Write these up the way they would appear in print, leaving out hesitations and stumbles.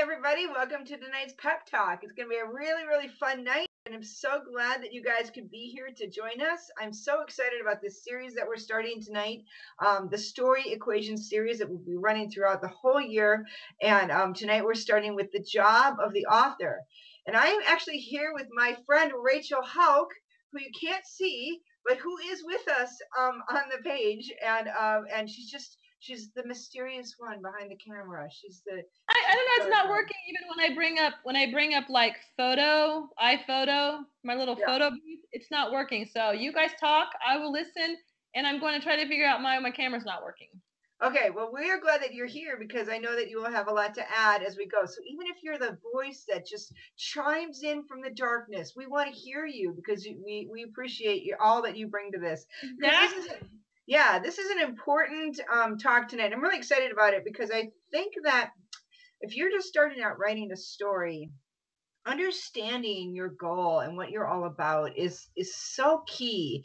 everybody. Welcome to tonight's Pep Talk. It's going to be a really, really fun night, and I'm so glad that you guys could be here to join us. I'm so excited about this series that we're starting tonight, the Story Equation series that will be running throughout the whole year. And tonight we're starting with the job of the author. And I am actually here with my friend Rachel Hauk, who you can't see, but who is with us on the page. And she's the mysterious one behind the camera. She's the I don't know, it's not working even when I bring up like iPhoto, my little photo booth, it's not working. So you guys talk, I will listen, and I'm going to try to figure out my camera's not working. Okay, well, we are glad that you're here because I know that you will have a lot to add as we go. So even if you're the voice that just chimes in from the darkness, we want to hear you because we appreciate all that you bring to this. This is an important talk tonight. I'm really excited about it because I think that if you're just starting out writing a story, understanding your goal and what you're all about is so key.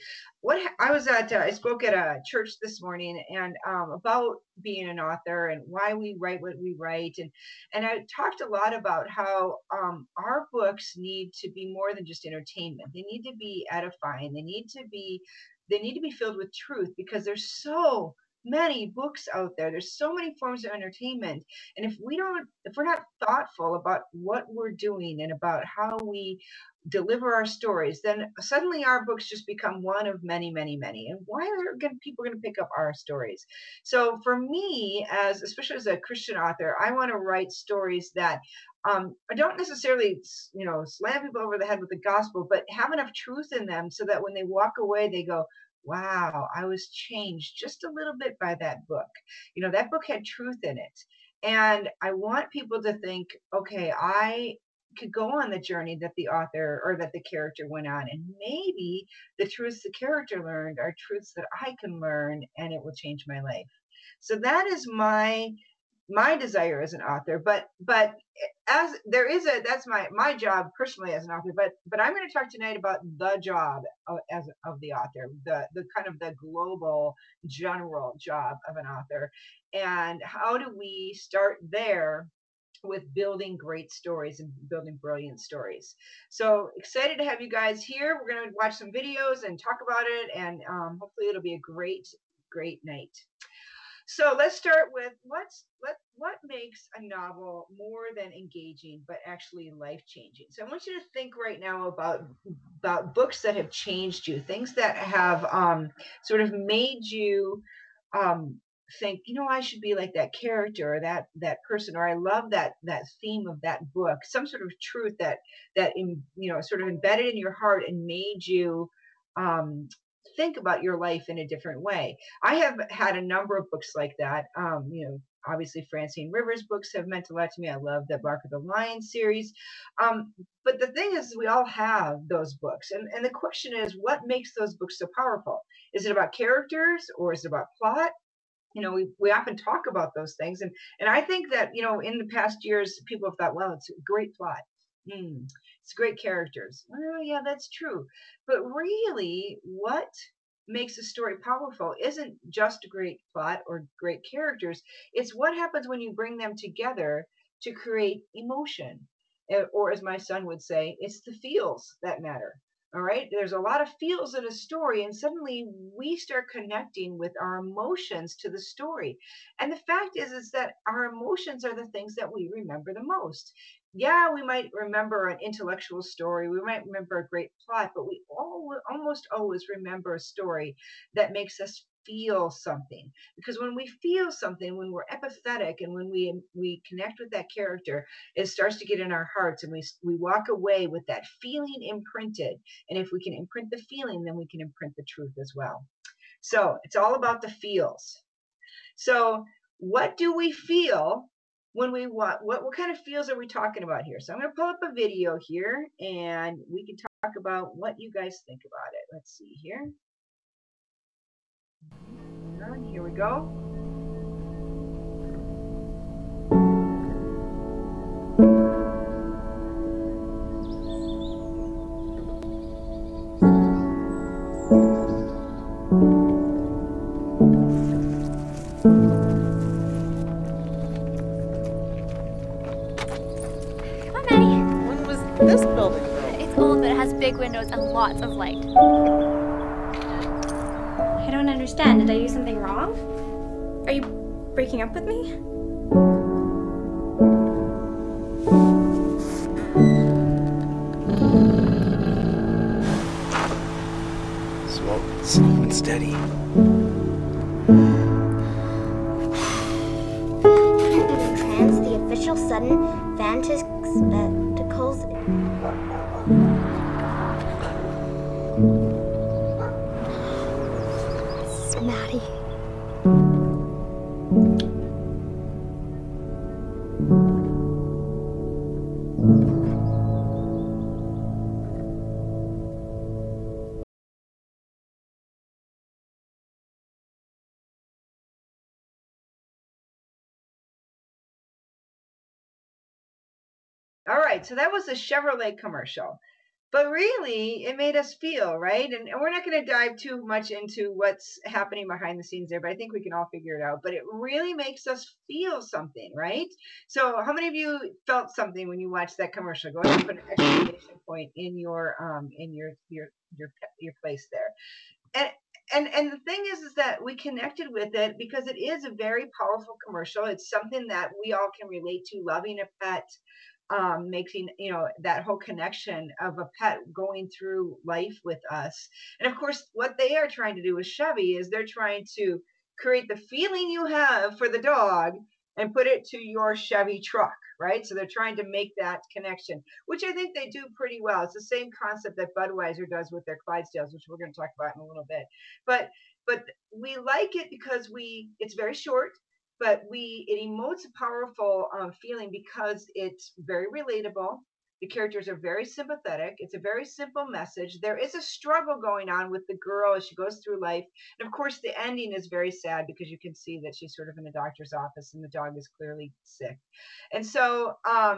I spoke at a church this morning and about being an author and why we write what we write, and I talked a lot about how our books need to be more than just entertainment. They need to be edifying. They need to be filled with truth because there's so many books out there. There's so many forms of entertainment. And if we're not thoughtful about what we're doing and about how we deliver our stories, then suddenly our books just become one of many, many, many. And why are people going to pick up our stories? So for me, especially as a Christian author, I want to write stories that I don't necessarily, slam people over the head with the gospel, but have enough truth in them so that when they walk away, they go, wow, I was changed just a little bit by that book. That book had truth in it. And I want people to think, okay, I could go on the journey that the author or that the character went on. And maybe the truths the character learned are truths that I can learn, and it will change my life. So that is my desire as an author, but that's my job personally as an author, but I'm going to talk tonight about the job of the author, the kind of the global general job of an author, and how do we start there with building great stories and building brilliant stories. So excited to have you guys here. We're going to watch some videos and talk about it, and hopefully it'll be a great night. So let's start with what makes a novel more than engaging, but actually life-changing. So I want you to think right now about books that have changed you, things that have sort of made you think, I should be like that character or that person, or I love that theme of that book, some sort of truth that sort of embedded in your heart and made you think about your life in a different way. I have had a number of books like that. Obviously Francine Rivers' books have meant a lot to me. I love the Bark of the Lion series. But the thing is, we all have those books. And the question is, what makes those books so powerful? Is it about characters or is it about plot? We often talk about those things. And I think that, in the past years, people have thought, well, it's a great plot. It's great characters. Well, yeah, that's true. But really, what makes a story powerful isn't just a great plot or great characters. It's what happens when you bring them together to create emotion. Or as my son would say, it's the feels that matter. All right. There's a lot of feels in a story, and suddenly we start connecting with our emotions to the story. And the fact is that our emotions are the things that we remember the most. Yeah, we might remember an intellectual story, we might remember a great plot, but we almost always remember a story that makes us feel something. Because when we feel something, when we're empathetic and when we connect with that character, it starts to get in our hearts, and we walk away with that feeling imprinted. And if we can imprint the feeling, then we can imprint the truth as well. So it's all about the feels. So what do we feel when we what kind of feels are we talking about here? So I'm going to pull up a video here and we can talk about what you guys think about it. Let's see here. Here we go. big windows and lots of light. I don't understand. Did I do something wrong? Are you breaking up with me? Slow and steady. Trans, the official sudden spectacles. This is Maddie. All right, so that was a Chevrolet commercial. But really, it made us feel, right? And we're not going to dive too much into what's happening behind the scenes there, but I think we can all figure it out. But it really makes us feel something, right? So how many of you felt something when you watched that commercial? Go ahead and put an exclamation point in your place there. And the thing is that we connected with it because it is a very powerful commercial. It's something that we all can relate to, loving a pet, making that whole connection of a pet going through life with us. And of course, what they are trying to do with Chevy is they're trying to create the feeling you have for the dog and put it to your Chevy truck, right? So they're trying to make that connection, which I think they do pretty well. It's the same concept that Budweiser does with their Clydesdales, which we're going to talk about in a little bit. But we like it because it's very short, but it emotes a powerful feeling because it's very relatable. The characters are very sympathetic. It's a very simple message. There is a struggle going on with the girl as she goes through life. And of course, the ending is very sad because you can see that she's sort of in the doctor's office and the dog is clearly sick. And so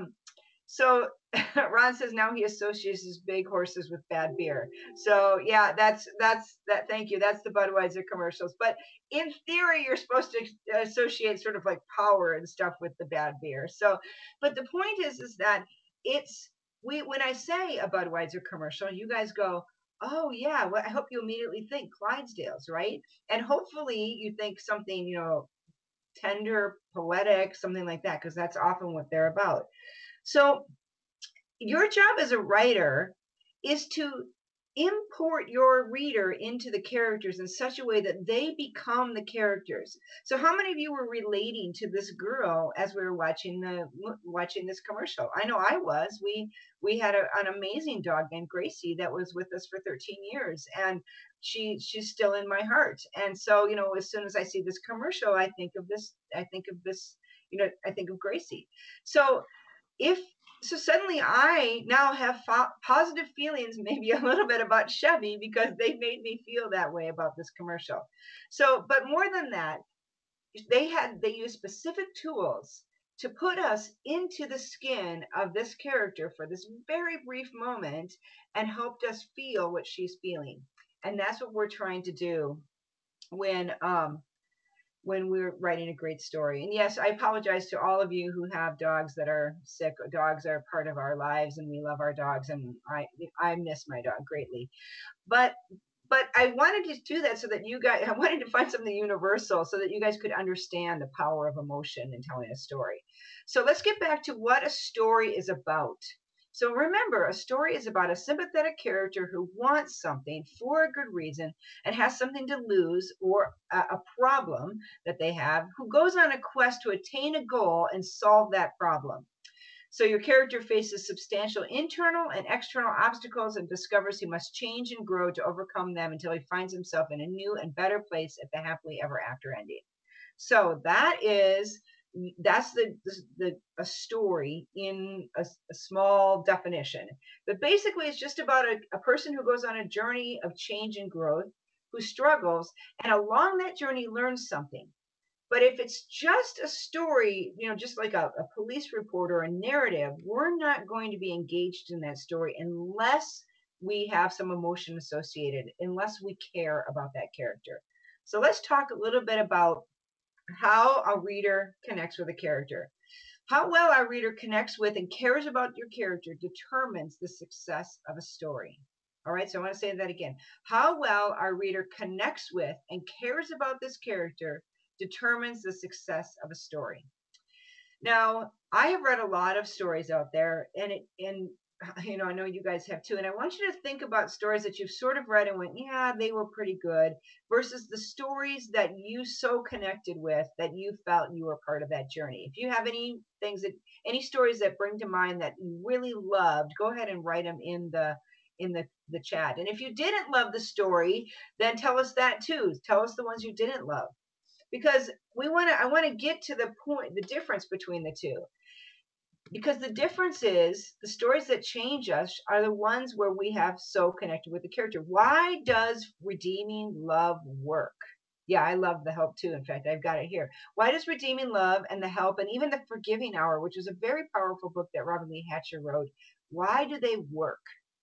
Ron says now he associates his big horses with bad beer. So yeah, that's that. Thank you. That's the Budweiser commercials. But in theory, you're supposed to associate sort of like power and stuff with the bad beer. So, but the point is that when I say a Budweiser commercial, you guys go, oh yeah, well, I hope you immediately think Clydesdales, right? And hopefully you think something, tender, poetic, something like that, because that's often what they're about. So your job as a writer is to import your reader into the characters in such a way that they become the characters. So how many of you were relating to this girl as we were watching this commercial? I know I was. We had an amazing dog named Gracie that was with us for 13 years, and she's still in my heart. And so, as soon as I see this commercial, I think of Gracie. So suddenly I now have positive feelings, maybe a little bit about Chevy, because they made me feel that way about this commercial. So, but more than that, they used specific tools to put us into the skin of this character for this very brief moment and helped us feel what she's feeling. And that's what we're trying to do when we're writing a great story. And yes, I apologize to all of you who have dogs that are sick. Dogs are part of our lives and we love our dogs, and I miss my dog greatly. But I wanted to do that so that I wanted to find something universal so that you guys could understand the power of emotion in telling a story. So let's get back to what a story is about. So remember, a story is about a sympathetic character who wants something for a good reason and has something to lose or a problem that they have, who goes on a quest to attain a goal and solve that problem. So your character faces substantial internal and external obstacles and discovers he must change and grow to overcome them until he finds himself in a new and better place at the happily ever after ending. So that's a story in a small definition. But basically, it's just about a person who goes on a journey of change and growth, who struggles, and along that journey learns something. But if it's just a story, just like a police report or a narrative, we're not going to be engaged in that story unless we have some emotion associated, unless we care about that character. So let's talk a little bit about how a reader connects with a character. How well our reader connects with and cares about your character determines the success of a story. All right, so I want to say that again. How well our reader connects with and cares about this character determines the success of a story. Now, I have read a lot of stories out there, and I know you guys have too. And I want you to think about stories that you've sort of read and went, yeah, they were pretty good, versus the stories that you so connected with that you felt you were part of that journey. If you have any stories that bring to mind that you really loved, go ahead and write them in the chat. And if you didn't love the story, then tell us that too. Tell us the ones you didn't love, because I want to get to the difference between the two. Because the difference is the stories that change us are the ones where we have so connected with the character. Why does redeeming love work? Yeah, I love The Help too. In fact, I've got it here. Why does redeeming love and The Help and even The Forgiving Hour, which is a very powerful book that Robin Lee Hatcher wrote, why do they work?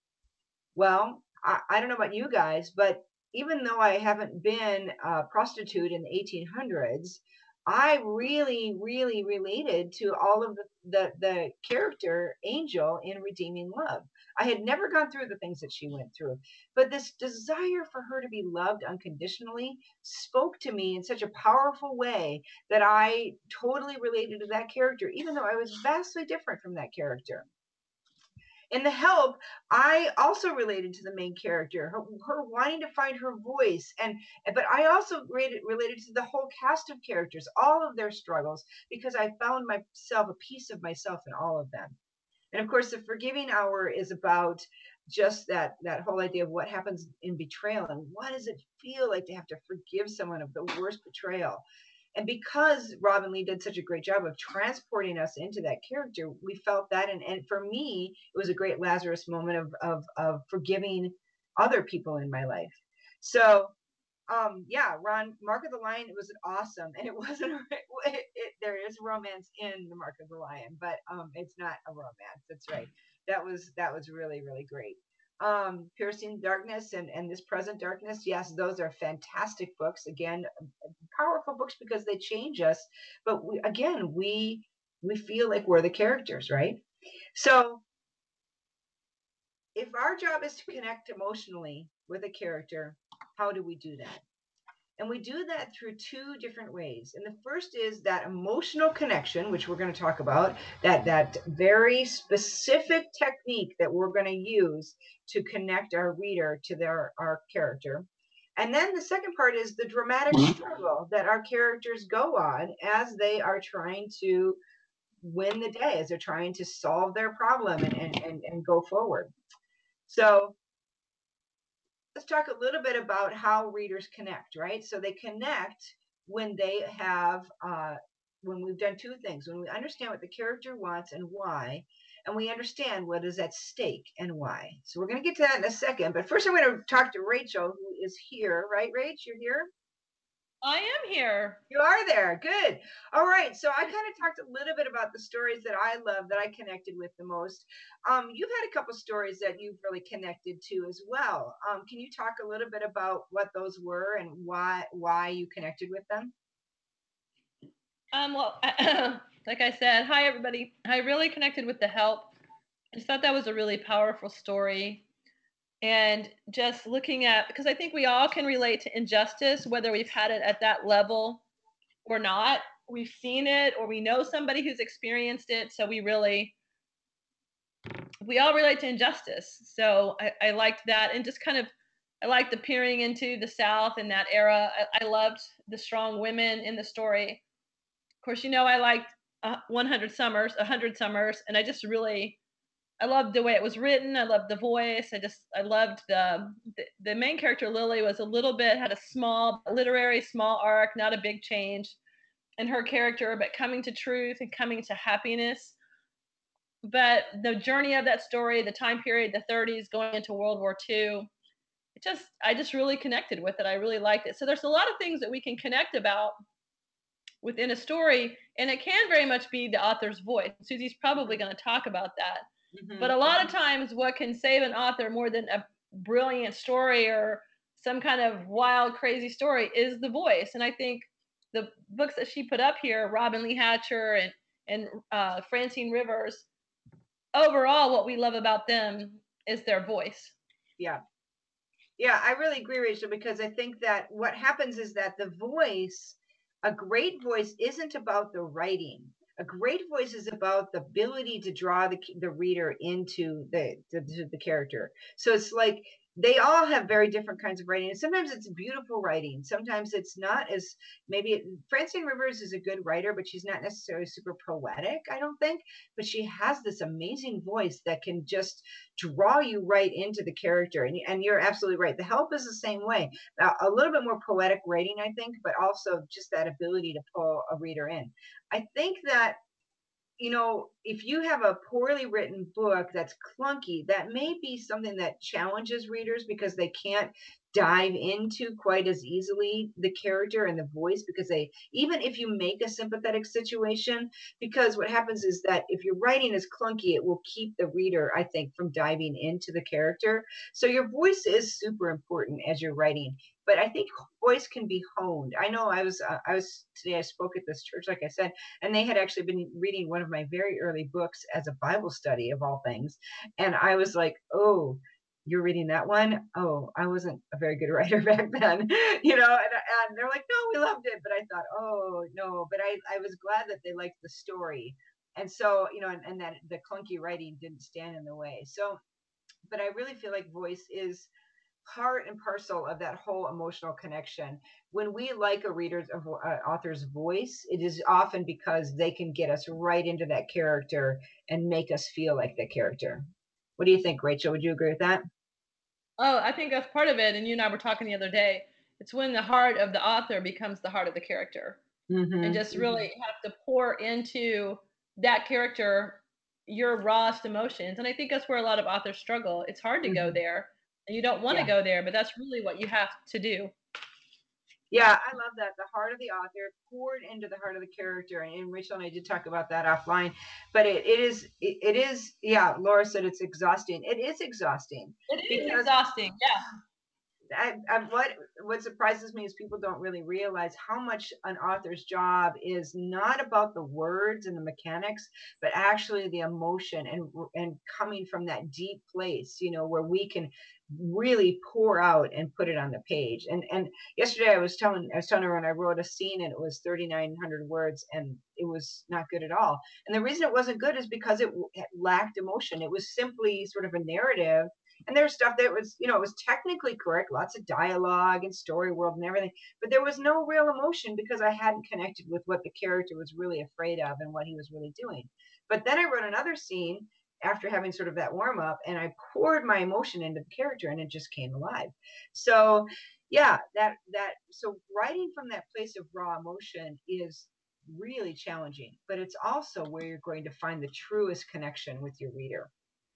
Well, I don't know about you guys, but even though I haven't been a prostitute in the 1800s, I really, really related to all of the character Angel in Redeeming Love. I had never gone through the things that she went through, but this desire for her to be loved unconditionally spoke to me in such a powerful way that I totally related to that character, even though I was vastly different from that character. In The Help, I also related to the main character, her wanting to find her voice, but I also related to the whole cast of characters, all of their struggles, because I found a piece of myself in all of them. And of course, The Forgiving Hour is about just that whole idea of what happens in betrayal and what does it feel like to have to forgive someone of the worst betrayal. And because Robin Lee did such a great job of transporting us into that character, we felt that. And for me, it was a great Lazarus moment of forgiving other people in my life. So, yeah, Ron, Mark of the Lion, it was awesome. And it wasn't, there is romance in The Mark of the Lion, but it's not a romance. That's right. That was really, really great. Piercing Darkness and This Present Darkness, yes, those are fantastic books. Again, powerful books because they change us, but we feel like we're the characters, right? So if our job is to connect emotionally with a character, how do we do that? And we do that through two different ways. And the first is that emotional connection, which we're going to talk about, that very specific technique that we're going to use to connect our reader to our character. And then the second part is the dramatic struggle that our characters go on as they are trying to win the day, as they're trying to solve their problem and go forward. So let's talk a little bit about how readers connect, right? So they connect when they have, when we've done two things, when we understand what the character wants and why, and we understand what is at stake and why. So we're going to get to that in a second, but first I'm going to talk to Rachel, who is here, right, Rach? You're here? I am here. You are there. Good. All right. So I kind of talked a little bit about the stories that I love, that I connected with the most. You've had a couple stories that you've really connected to as well. Can you talk a little bit about what those were and why you connected with them? Well, like I said, hi everybody. I really connected with The Help. I just thought that was a really powerful story. And just looking at, because I think we all can relate to injustice, whether we've had it at that level or not. We've seen it, or we know somebody who's experienced it. So we all relate to injustice. So I liked that. And just kind of, I liked the peering into the South in that era. I loved the strong women in the story. Of course, I liked 100 Summers, and I loved the way it was written. I loved the voice. I loved the main character, Lily, was had a small literary arc, not a big change in her character, but coming to truth and coming to happiness. But the journey of that story, the time period, the 30s going into World War II, I just really connected with it. I really liked it. So there's a lot of things that we can connect about within a story, and it can very much be the author's voice. Susie's probably going to talk about that. Mm-hmm. But a lot of times what can save an author more than a brilliant story or some kind of wild, crazy story is the voice. And I think the books that she put up here, Robin Lee Hatcher and Francine Rivers, overall, what we love about them is their voice. Yeah. Yeah, I really agree, Rachel, because I think that what happens is that a great voice isn't about the writing. A great voice is about the ability to draw the reader into the character. So it's like they all have very different kinds of writing. And sometimes it's beautiful writing. Sometimes it's not as Francine Rivers is a good writer, but she's not necessarily super poetic, I don't think. But she has this amazing voice that can just draw you right into the character. And you're absolutely right. The Help is the same way. A little bit more poetic writing, I think, but also just that ability to pull a reader in. I think that, if you have a poorly written book that's clunky, that may be something that challenges readers because they can't dive into quite as easily the character and the voice, because even if you make a sympathetic situation, because what happens is that if your writing is clunky, it will keep the reader, I think, from diving into the character. So your voice is super important as you're writing, but I think voice can be honed. I know I was today, I spoke at this church, like I said, and they had actually been reading one of my very early books as a Bible study of all things. And I was like, oh, you're reading that one? Oh, I wasn't a very good writer back then, and they're like, no, we loved it. But I thought, oh, no, but I was glad that they liked the story. And so, and that the clunky writing didn't stand in the way. So, but I really feel like voice is part and parcel of that whole emotional connection. When we like a reader's author's voice, it is often because they can get us right into that character and make us feel like that character. What do you think, Rachel? Would you agree with that? Oh, I think that's part of it. And you and I were talking the other day. It's when the heart of the author becomes the heart of the character, and just really have to pour into that character your rawest emotions. And I think that's where a lot of authors struggle. It's hard to go there, and you don't want to go there, but that's really what you have to do. Yeah, I love that. The heart of the author poured into the heart of the character. And Rachel and I did talk about that offline, but it is, yeah, Laura said it's exhausting. It is exhausting. It is exhausting. Yeah. What surprises me is people don't really realize how much an author's job is not about the words and the mechanics, but actually the emotion and coming from that deep place, where we can really pour out and put it on the page. And yesterday I was telling everyone I wrote a scene and it was 3,900 words and it was not good at all. And the reason it wasn't good is because it lacked emotion. It was simply sort of a narrative. And there's stuff that was, it was technically correct, lots of dialogue and story world and everything, but there was no real emotion because I hadn't connected with what the character was really afraid of and what he was really doing. But then I wrote another scene after having sort of that warm up, and I poured my emotion into the character and it just came alive. So yeah, so writing from that place of raw emotion is really challenging, but it's also where you're going to find the truest connection with your reader.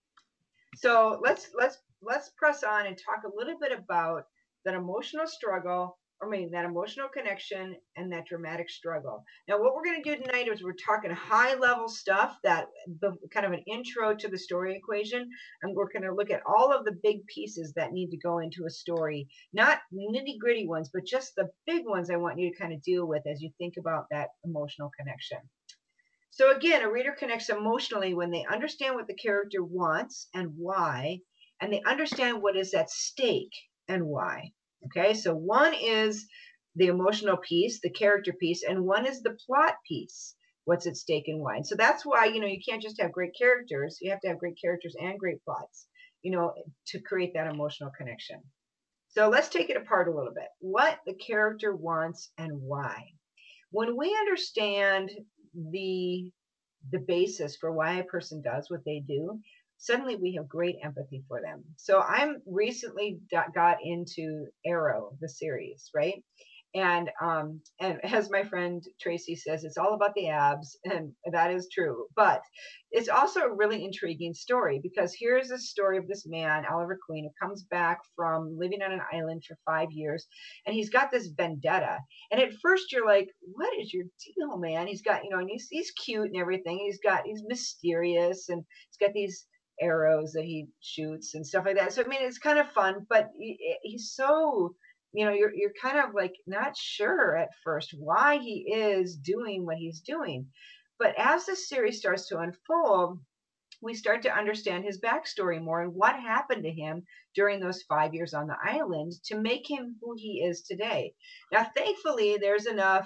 So let's press on and talk a little bit about that emotional struggle, that emotional connection and that dramatic struggle. Now, what we're going to do tonight is we're talking high level stuff, that the kind of an intro to the story equation, and we're going to look at all of the big pieces that need to go into a story, not nitty gritty ones, but just the big ones I want you to kind of deal with as you think about that emotional connection. So again, a reader connects emotionally when they understand what the character wants and why, and they understand what is at stake and why. Okay, so one is the emotional piece, the character piece, and one is the plot piece, what's at stake and why. And so that's why, you can't just have great characters. You have to have great characters and great plots, to create that emotional connection. So let's take it apart a little bit. What the character wants and why. When we understand the basis for why a person does what they do, suddenly we have great empathy for them. So I'm recently got into Arrow, the series, right? And as my friend Tracy says, it's all about the abs, and that is true. But it's also a really intriguing story, because here's a story of this man, Oliver Queen, who comes back from living on an island for 5 years, and he's got this vendetta. And at first you're like, what is your deal, man? He's got, and he's cute and everything. He's mysterious, and he's got these arrows that he shoots and stuff like that. So I mean, it's kind of fun, but he's so, you're kind of like not sure at first why he is doing what he's doing. But as the series starts to unfold, we start to understand his backstory more and what happened to him during those 5 years on the island to make him who he is today. Now, thankfully, there's enough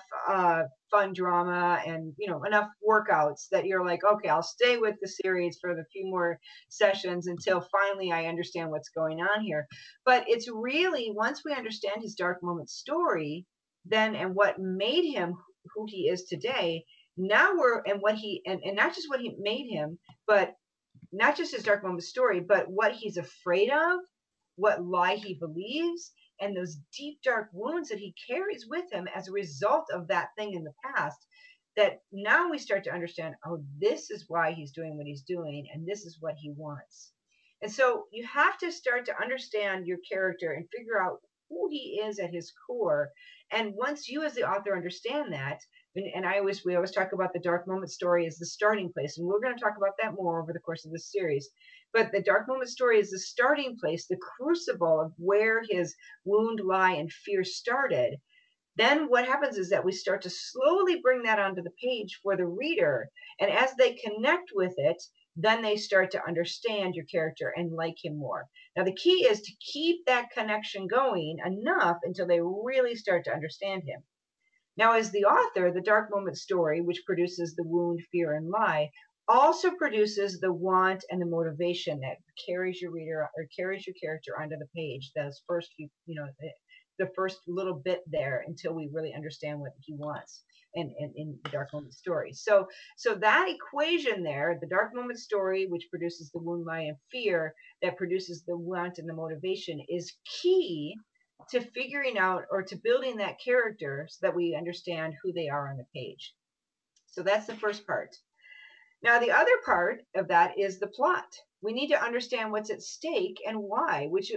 fun drama and, you know, enough workouts that you're like, okay, I'll stay with the series for the few more sessions until finally I understand what's going on here. But it's really, once we understand his dark moment story, then, and what made him who he is today, now we're, and what he, and not just what he made him, but not just his dark moment story, but what he's afraid of, what lie he believes, and those deep, dark wounds that he carries with him as a result of that thing in the past, that now we start to understand, oh, this is why he's doing what he's doing, and this is what he wants. And so you have to start to understand your character and figure out who he is at his core. And once you as the author understand that, and we always talk about the dark moment story as the starting place, and we're going to talk about that more over the course of this series. But the dark moment story is the starting place, the crucible of where his wound, lie, and fear started. Then what happens is that we start to slowly bring that onto the page for the reader. And as they connect with it, then they start to understand your character and like him more. Now, the key is to keep that connection going enough until they really start to understand him. Now, as the author, the dark moment story, which produces the wound, fear, and lie, also produces the want and the motivation that carries your reader or carries your character onto the page. Those first few, you know, the first little bit there until we really understand what he wants in the dark moment story. So that equation there, the dark moment story, which produces the wound, lie, and fear, that produces the want and the motivation, is key to figuring out or to building that character so that we understand who they are on the page. So that's the first part. Now, the other part of that is the plot. We need to understand what's at stake and why, which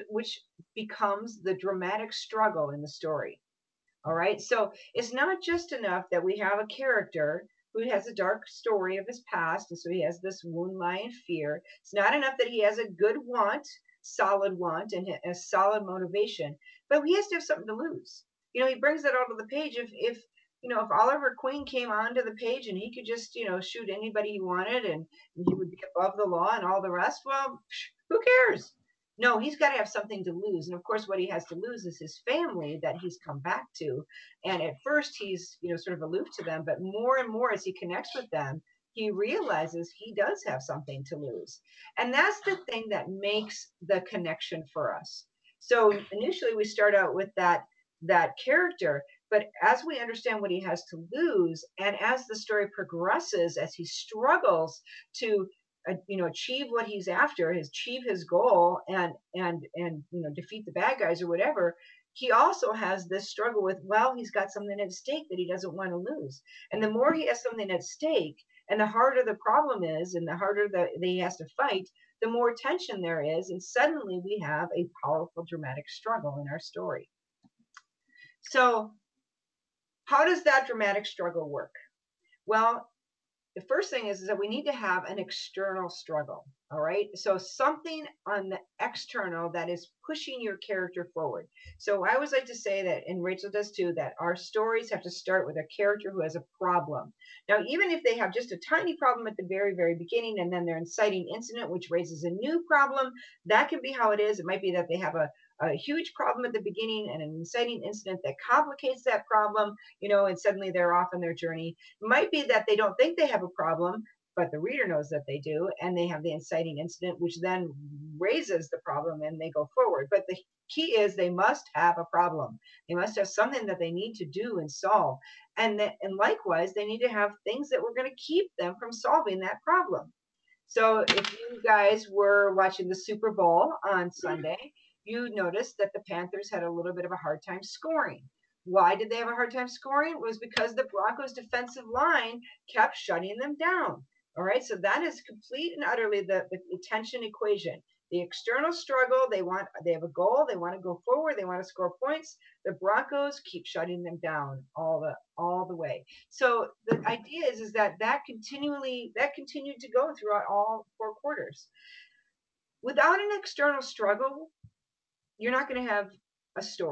becomes the dramatic struggle in the story. All right. So it's not just enough that we have a character who has a dark story of his past, and so he has this wound, lie, and fear. It's not enough that he has a good want, solid want, and a solid motivation, but he has to have something to lose. You know, he brings that out of the page. If you know, if Oliver Queen came onto the page and he could just, you know, shoot anybody he wanted and he would be above the law and all the rest, well, who cares? No, he's got to have something to lose. And of course, what he has to lose is his family that he's come back to. And at first he's, you know, sort of aloof to them, but more and more as he connects with them, he realizes he does have something to lose. And that's the thing that makes the connection for us. So initially we start out with that character, but as we understand what he has to lose, and as the story progresses, as he struggles to you know, achieve what he's after, achieve his goal, and you know, defeat the bad guys or whatever, he also has this struggle with, well, he's got something at stake that he doesn't want to lose. And the more he has something at stake, and the harder the problem is, and the harder that he has to fight, the more tension there is, and suddenly we have a powerful dramatic struggle in our story. So how does that dramatic struggle work? Well, the first thing is that we need to have an external struggle. All right. So something on the external that is pushing your character forward. So I always like to say that, and Rachel does too, that our stories have to start with a character who has a problem. Now, even if they have just a tiny problem at the very, very beginning, and then their inciting incident, which raises a new problem, that can be how it is. It might be that they have a huge problem at the beginning and an inciting incident that complicates that problem, you know, and suddenly they're off on their journey. It might be that they don't think they have a problem, but the reader knows that they do, and they have the inciting incident, which then raises the problem and they go forward. But the key is they must have a problem. They must have something that they need to do and solve. And likewise, they need to have things that we're going to keep them from solving that problem. So if you guys were watching the Super Bowl on Sunday, you noticed that the Panthers had a little bit of a hard time scoring. Why did they have a hard time scoring? It was because the Broncos defensive line kept shutting them down. All right, so that is complete and utterly the tension equation. The external struggle, they have a goal, they want to go forward, they want to score points. The Broncos keep shutting them down all the way. So the idea is that continued to go throughout all 4 quarters. Without an external struggle, you're not going to have a story.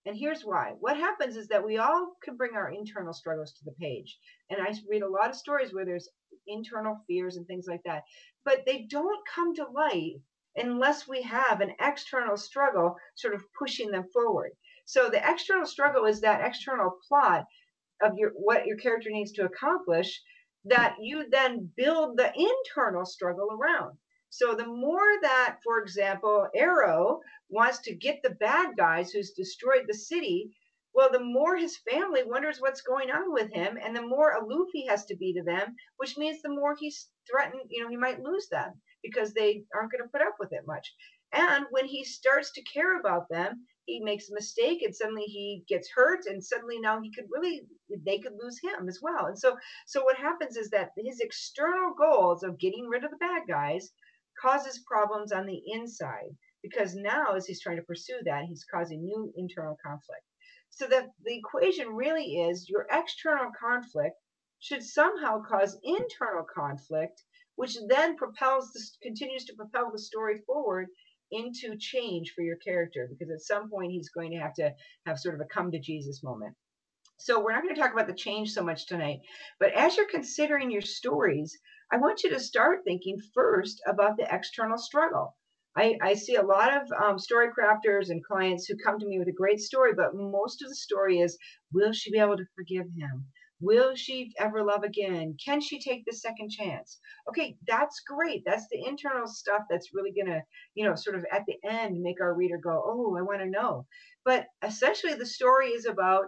And here's why. What happens is that we all can bring our internal struggles to the page. And I read a lot of stories where there's internal fears and things like that, but they don't come to light unless we have an external struggle sort of pushing them forward. So the external struggle is that external plot of what your character needs to accomplish that you then build the internal struggle around. So the more that, for example, Arrow wants to get the bad guys who's destroyed the city, well, the more his family wonders what's going on with him, and the more aloof he has to be to them, which means the more he's threatened, he might lose them because they aren't going to put up with it much. And when he starts to care about them, he makes a mistake and suddenly he gets hurt, and suddenly now they could lose him as well. And so what happens is that his external goals of getting rid of the bad guys causes problems on the inside, because now as he's trying to pursue that, he's causing new internal conflict. So that the equation really is your external conflict should somehow cause internal conflict, which then continues to propel the story forward into change for your character, because at some point he's going to have sort of a come to Jesus moment. So we're not going to talk about the change so much tonight, but as you're considering your stories, I want you to start thinking first about the external struggle. I see a lot of story crafters and clients who come to me with a great story, but most of the story is, will she be able to forgive him? Will she ever love again? Can she take the second chance? Okay, that's great. That's the internal stuff that's really going to, sort of at the end make our reader go, oh, I want to know. But essentially the story is about,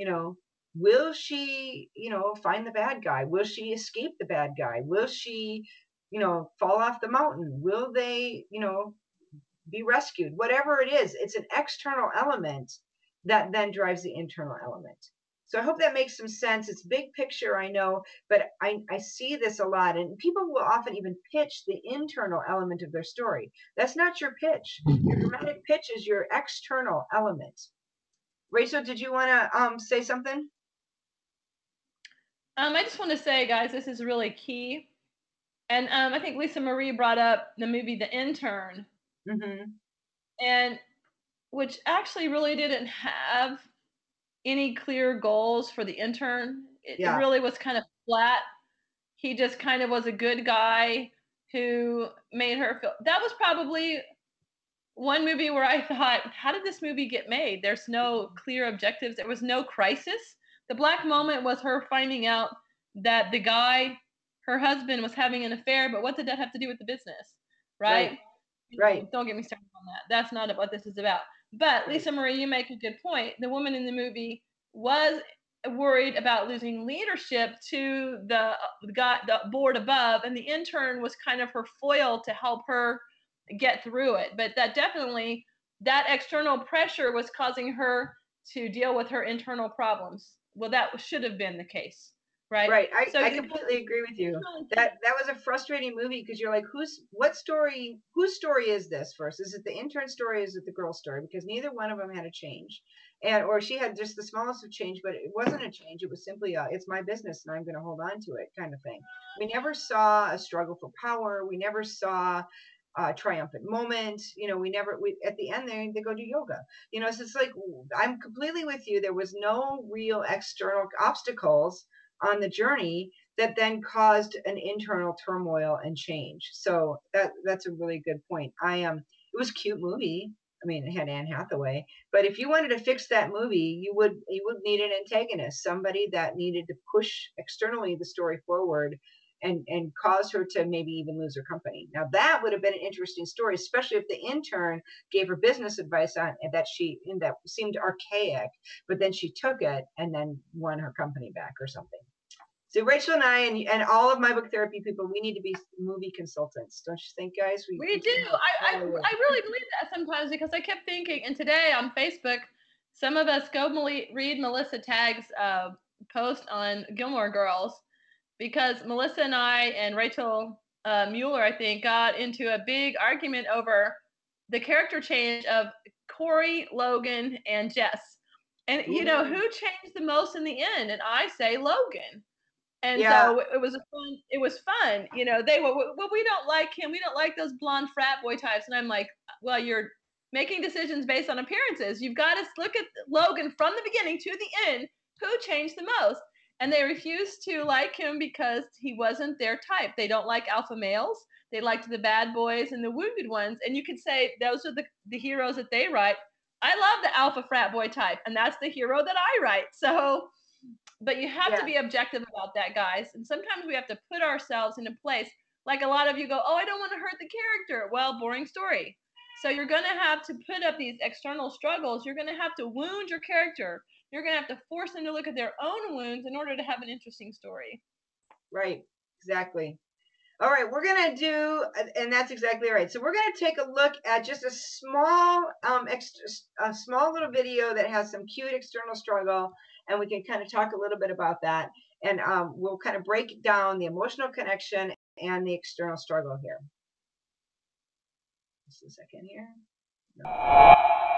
will she, find the bad guy? Will she escape the bad guy? Will she, fall off the mountain? Will they, be rescued? Whatever it is, it's an external element that then drives the internal element. So I hope that makes some sense. It's big picture, I know, but I see this a lot, and people will often even pitch the internal element of their story. That's not your pitch. Your dramatic pitch is your external element. Rachel, did you want to say something? I just want to say, guys, this is really key. And I think Lisa Marie brought up the movie The Intern, and which actually really didn't have any clear goals for the intern. It really was kind of flat. He just kind of was a good guy who made her feel. That was probably one movie where I thought, how did this movie get made? There's no clear objectives. There was no crisis. The black moment was her finding out that the guy, her husband, was having an affair, but what did that have to do with the business? Right. Don't get me started on that. That's not what this is about. But Lisa Marie, you make a good point. The woman in the movie was worried about losing leadership to the board above, and the intern was kind of her foil to help her get through it. But that external pressure was causing her to deal with her internal problems. Well, that should have been the case. Right. I completely agree with you. That was a frustrating movie because you're like, whose story is this first? Is it the intern story? Or is it the girl story? Because neither one of them had a change, or she had just the smallest of change, but it wasn't a change. It was simply it's my business and I'm going to hold on to it kind of thing. We never saw a struggle for power. We never saw a triumphant moment. At the end they go do yoga. So it's like, I'm completely with you. There was no real external obstacles on the journey that then caused an internal turmoil and change. So that's a really good point. It was a cute movie. I mean, it had Anne Hathaway, but if you wanted to fix that movie, you would need an antagonist, somebody that needed to push externally the story forward and cause her to maybe even lose her company. Now that would have been an interesting story, especially if the intern gave her business advice on that seemed archaic, but then she took it and then won her company back or something. So Rachel and I and all of my book therapy people, we need to be movie consultants, don't you think, guys? We do. I really believe that sometimes, because I kept thinking, and today on Facebook, some of us go read Melissa Tagg's post on Gilmore Girls, because Melissa and I and Rachel Mueller, I think, got into a big argument over the character change of Corey, Logan, and Jess. And, who changed the most in the end? And I say Logan. And so it was fun. They were, well, we don't like him. We don't like those blonde frat boy types. And I'm like, well, you're making decisions based on appearances. You've got to look at Logan from the beginning to the end. Who changed the most? And they refused to like him because he wasn't their type. They don't like alpha males. They liked the bad boys and the wounded ones. And you could say those are the heroes that they write. I love the alpha frat boy type, and that's the hero that I write. So, but you have to be objective about that, guys. And sometimes we have to put ourselves in a place. Like a lot of you go, oh, I don't want to hurt the character. Well, boring story. So you're going to have to put up these external struggles. You're going to have to wound your character. You're going to have to force them to look at their own wounds in order to have an interesting story. Right. Exactly. All right. We're going to do, and that's exactly right. So we're going to take a look at just a small little video that has some cute external struggle, and we can kind of talk a little bit about that. And we'll kind of break down the emotional connection and the external struggle here. Just a second here. No.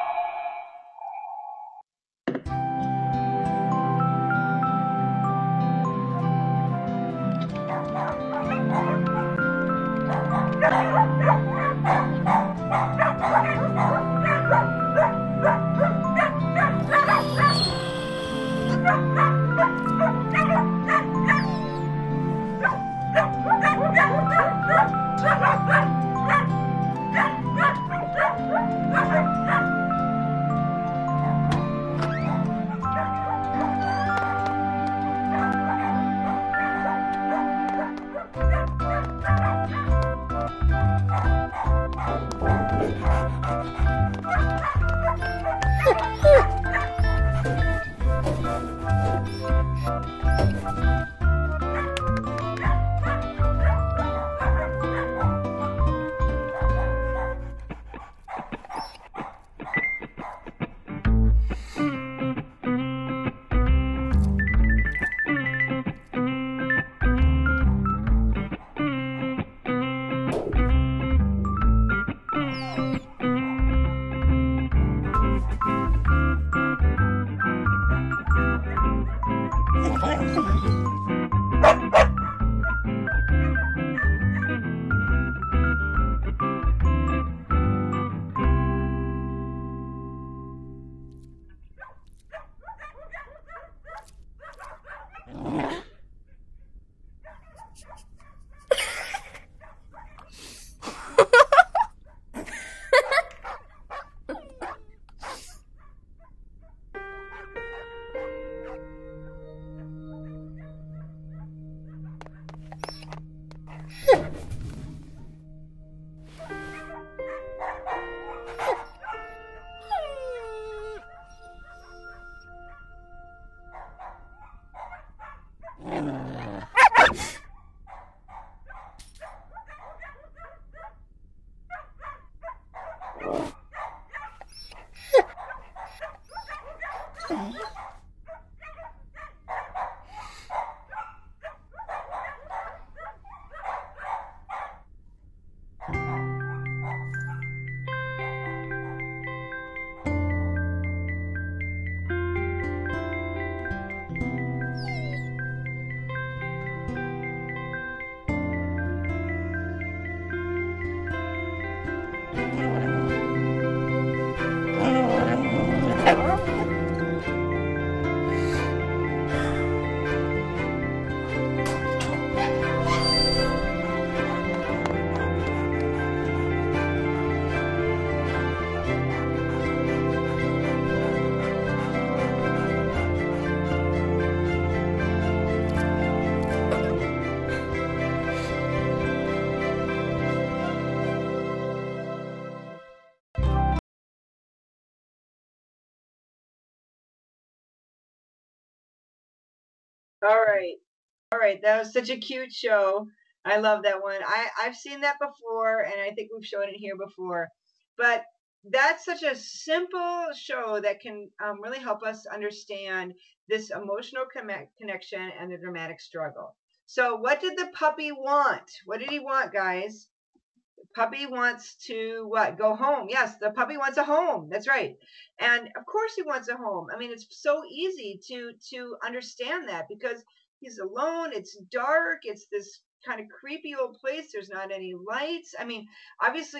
All right. That was such a cute show. I love that one. I've seen that before, and I think we've shown it here before. But that's such a simple show that can really help us understand this emotional connection and the dramatic struggle. So what did the puppy want? What did he want, guys? The puppy wants to what? Go home. Yes, the puppy wants a home. That's right. And of course he wants a home. I mean, it's so easy to understand that because he's alone. It's dark. It's this kind of creepy old place. There's not any lights. I mean, obviously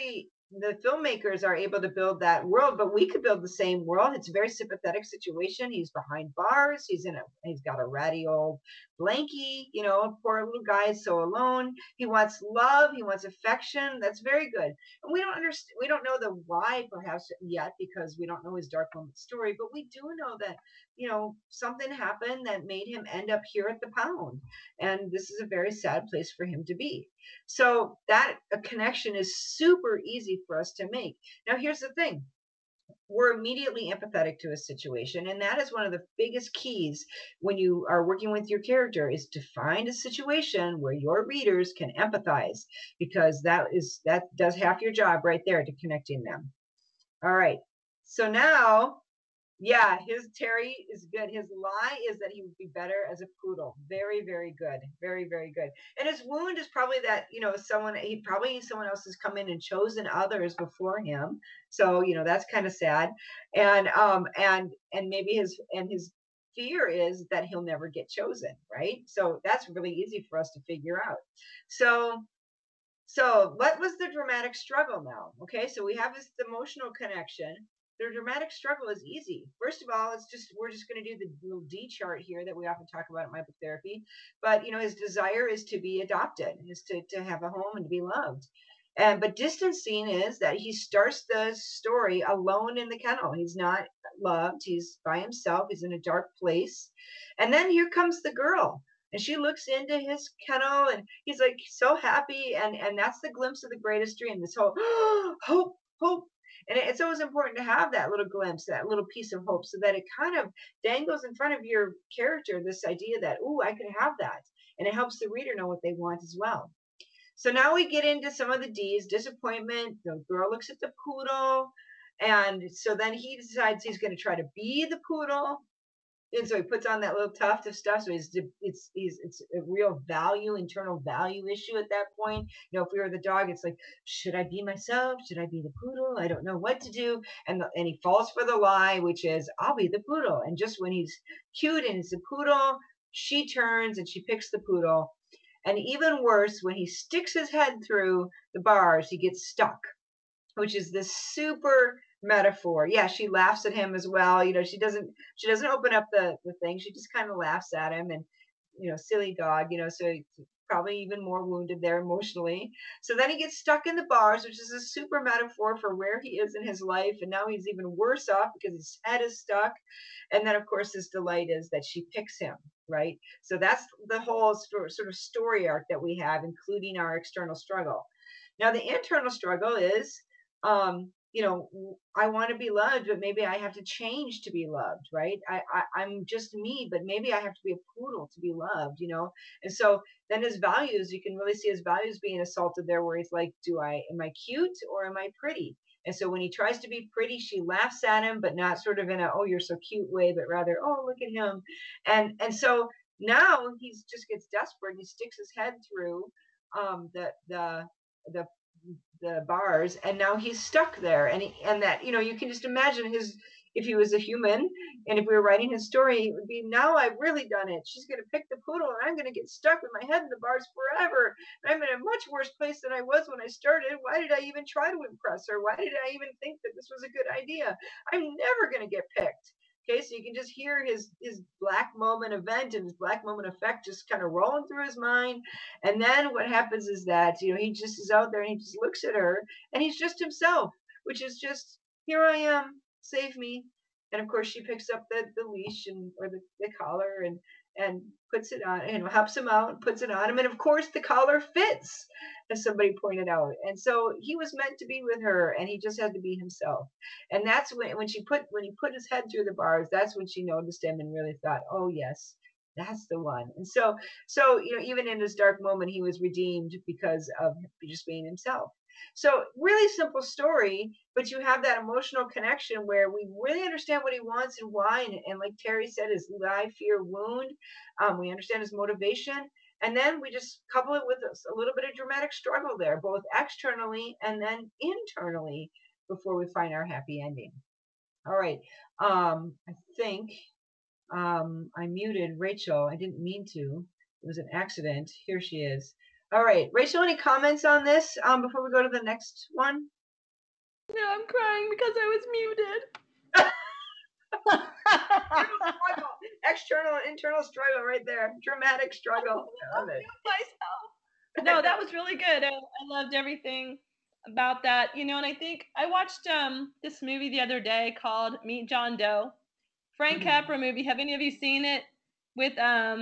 the filmmakers are able to build that world, but we could build the same world. It's a very sympathetic situation. He's behind bars. He's got a ratty old blankie, you know, poor little guy is so alone. He wants love. He wants affection. That's very good. And we don't understand, we don't know the why perhaps yet because we don't know his dark moment story, but we do know that, you know, something happened that made him end up here at the pound. And this is a very sad place for him to be. So that a connection is super easy for us to make. Now, here's the thing. We're immediately empathetic to a situation, and that is one of the biggest keys when you are working with your character is to find a situation where your readers can empathize, because that does half your job right there to connecting them. All right. So now, yeah, his Terry is good. His lie is that he would be better as a poodle. Very, very good. Very, very good. And his wound is probably that, you know, someone else has come in and chosen others before him. So, you know, that's kind of sad. And maybe his fear is that he'll never get chosen, right? So that's really easy for us to figure out. So what was the dramatic struggle now? Okay, so we have this emotional connection. The dramatic struggle is easy. First of all, we're just going to do the little D chart here that we often talk about in my book therapy. But you know, his desire is to be adopted, is to have a home and to be loved. But distancing is that he starts the story alone in the kennel. He's not loved. He's by himself. He's in a dark place. And then here comes the girl. And she looks into his kennel and he's like so happy. And that's the glimpse of the greatest dream. This whole hope, hope. And it's always important to have that little glimpse, that little piece of hope, so that it kind of dangles in front of your character, this idea that, ooh, I could have that. And it helps the reader know what they want as well. So now we get into some of the D's. Disappointment. The girl looks at the poodle. And so then he decides he's going to try to be the poodle. And so he puts on that little tuft of stuff. So it's a real internal value issue at that point. You know, if we were the dog, it's like, should I be myself? Should I be the poodle? I don't know what to do. And he falls for the lie, which is, I'll be the poodle. And just when he's cute and it's a poodle, she turns and she picks the poodle. And even worse, when he sticks his head through the bars, he gets stuck, which is this super metaphor. Yeah, she laughs at him as well. You know, she doesn't open up the thing. She just kind of laughs at him and, you know, silly dog, you know, so he's probably even more wounded there emotionally. So then he gets stuck in the bars, which is a super metaphor for where he is in his life. And now he's even worse off because his head is stuck. And then, of course, his delight is that she picks him, right? So that's the whole sort of story arc that we have, including our external struggle. Now, the internal struggle is, you know, I want to be loved, but maybe I have to change to be loved, right? I'm just me, but maybe I have to be a poodle to be loved, you know? And so then his values, you can really see his values being assaulted there, where he's like, am I cute or am I pretty? And so when he tries to be pretty, she laughs at him, but not sort of in a, oh, you're so cute way, but rather, oh, look at him. And so now he just gets desperate and he sticks his head through the bars, and now he's stuck there. And that, you know, you can just imagine if he was a human and if we were writing his story, it would be, now I've really done it. She's going to pick the poodle and I'm going to get stuck with my head in the bars forever. And I'm in a much worse place than I was when I started. Why did I even try to impress her? Why did I even think that this was a good idea? I'm never going to get picked. Okay, so you can just hear his black moment event and his black moment effect just kind of rolling through his mind. And then what happens is that, you know, he just is out there and he just looks at her and he's just himself, which is just, here I am, save me. And of course she picks up the leash or the collar and puts it on, and helps him out and puts it on him. And of course the collar fits, as somebody pointed out. And so he was meant to be with her and he just had to be himself. And that's when he put his head through the bars, that's when she noticed him and really thought, oh yes, that's the one. And so, you know, even in this dark moment, he was redeemed because of just being himself. So really simple story, but you have that emotional connection where we really understand what he wants and why. And like Terry said, his lie, fear, wound. We understand his motivation. And then we just couple it with a little bit of dramatic struggle there, both externally and then internally, before we find our happy ending. All right. I think I muted Rachel. I didn't mean to. It was an accident. Here she is. All right, Rachel, any comments on this before we go to the next one? No, I'm crying because I was muted. Struggle. External and internal struggle right there. Dramatic struggle. I love it. Myself. No, that was really good. I loved everything about that. And I think I watched this movie the other day called Meet John Doe. Frank Capra movie. Have any of you seen it with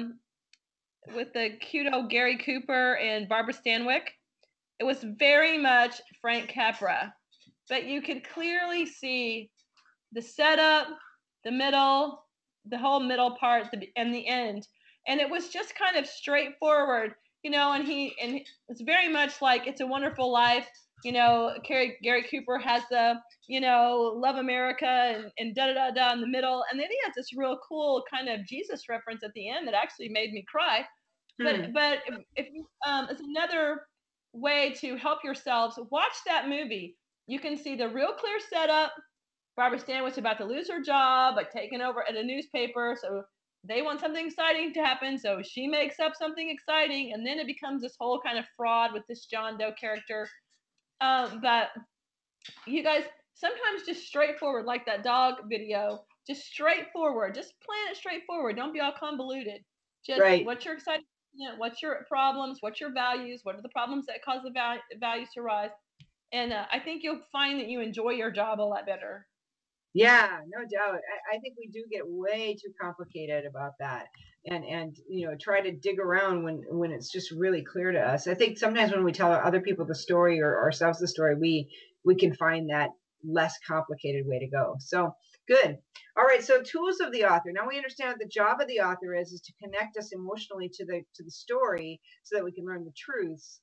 the cute old Gary Cooper and Barbara Stanwyck? It was very much Frank Capra, but you could clearly see the setup, the middle, the whole middle part, and the end. And it was just kind of straightforward, and it's very much like It's a Wonderful Life. Gary Cooper has the, Love America and da da da da in the middle. And then he has this real cool kind of Jesus reference at the end that actually made me cry. But if you, it's another way to help yourselves watch that movie. You can see the real clear setup. Barbara Stanwyck's about to lose her job, like taking over at a newspaper. So they want something exciting to happen. So she makes up something exciting. And then it becomes this whole kind of fraud with this John Doe character. But you guys, sometimes just straightforward, like that dog video, just straightforward. Just plan it straightforward. Don't be all convoluted. Just what's your exciting, what's your problems, what's your values, what are the problems that cause the values to rise. And I think you'll find that you enjoy your job a lot better. Yeah, no doubt. I think we do get way too complicated about that, and try to dig around when it's just really clear to us. I think sometimes when we tell other people the story or ourselves the story, we can find that less complicated way to go. So good. All right. So tools of the author. Now we understand that the job of the author is to connect us emotionally to the story so that we can learn the truths.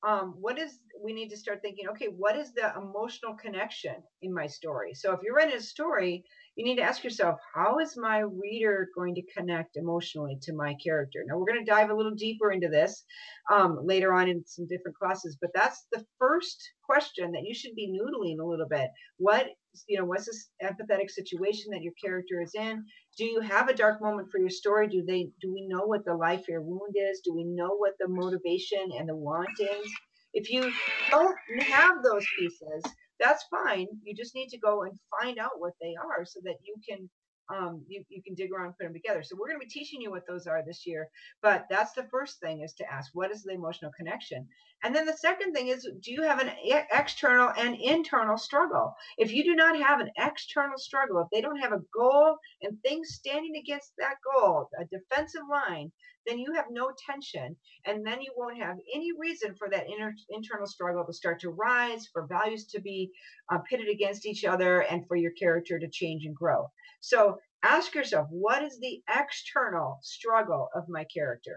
We need to start thinking, okay, what is the emotional connection in my story? So if you're writing a story, you need to ask yourself, how is my reader going to connect emotionally to my character? Now we're going to dive a little deeper into this later on in some different classes, but that's the first question that you should be noodling a little bit. What's this empathetic situation that your character is in? Do you have a dark moment for your story? Do we know what the life or wound is? Do we know what the motivation and the want is? If you don't have those pieces, that's fine. You just need to go and find out what they are so that you can you can dig around and put them together. So we're going to be teaching you what those are this year. But that's the first thing, is to ask, what is the emotional connection? And then the second thing is, do you have an external and internal struggle? If you do not have an external struggle, if they don't have a goal and things standing against that goal, a defensive line, then you have no tension, and then you won't have any reason for that internal struggle to start to rise, for values to be pitted against each other, and for your character to change and grow. So ask yourself, what is the external struggle of my character?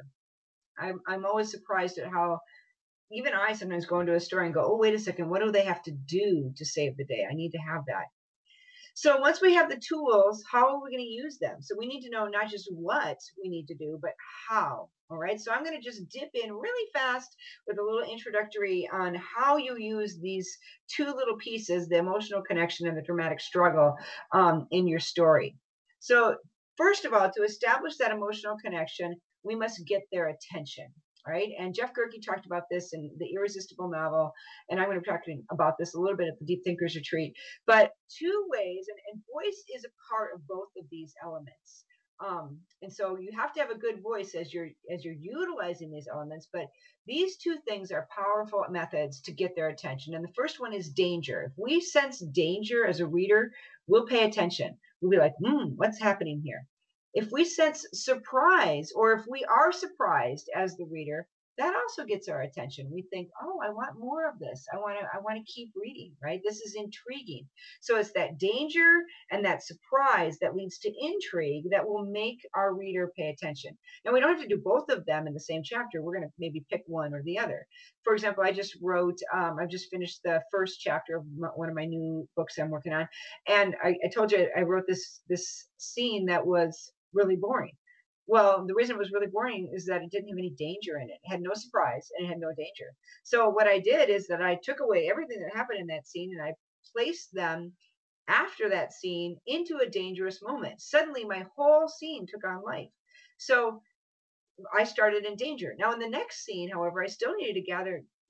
I'm always surprised at how even I sometimes go into a story and go, oh, wait a second, what do they have to do to save the day? I need to have that. So once we have the tools, how are we going to use them? So we need to know not just what we need to do, but how. All right. So I'm going to just dip in really fast with a little introductory on how you use these two little pieces, the emotional connection and the dramatic struggle, in your story. So first of all, to establish that emotional connection, we must get their attention. Right. And Jeff Gerke talked about this in The Irresistible Novel. And I'm going to be talking about this a little bit at the Deep Thinkers Retreat. But two ways, and voice is a part of both of these elements. And so you have to have a good voice as you're utilizing these elements. But these two things are powerful methods to get their attention. And the first one is danger. If we sense danger as a reader, we'll pay attention. We'll be like, what's happening here? If we sense surprise, or if we are surprised as the reader, that also gets our attention. We think, oh, I want more of this. I want to keep reading, right? This is intriguing. So it's that danger and that surprise that leads to intrigue that will make our reader pay attention. Now, we don't have to do both of them in the same chapter. We're going to maybe pick one or the other. For example, I've just finished the first chapter of one of my new books I'm working on. And I told you I wrote this scene that was really boring. Well, the reason it was really boring is that it didn't have any danger in it. It had no surprise and it had no danger. So what I did is that I took away everything that happened in that scene and I placed them after that scene into a dangerous moment. Suddenly my whole scene took on life. So I started in danger. Now in the next scene, however, I still needed to gather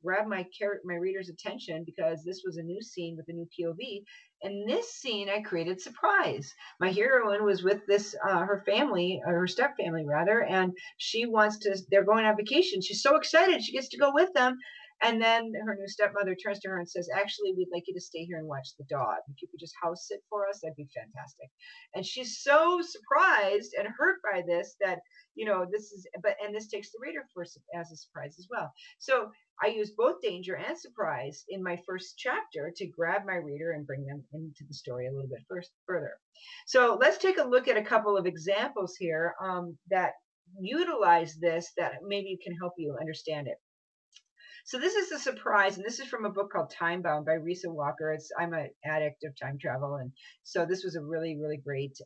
grab my reader's attention because this was a new scene with a new POV. And this scene, I created surprise. My heroine was with this, her family, or her step family rather, and she wants to, they're going on vacation. She's so excited. She gets to go with them. And then her new stepmother turns to her and says, actually, we'd like you to stay here and watch the dog. If you could just house sit for us, that'd be fantastic. And she's so surprised and hurt by this that, this is, and this takes the reader as a surprise as well. So I use both danger and surprise in my first chapter to grab my reader and bring them into the story a little bit further. So let's take a look at a couple of examples here that utilize this, that maybe can help you understand it. So this is a surprise, and this is from a book called Time Bound by Risa Walker. I'm an addict of time travel, and so this was a really, really great,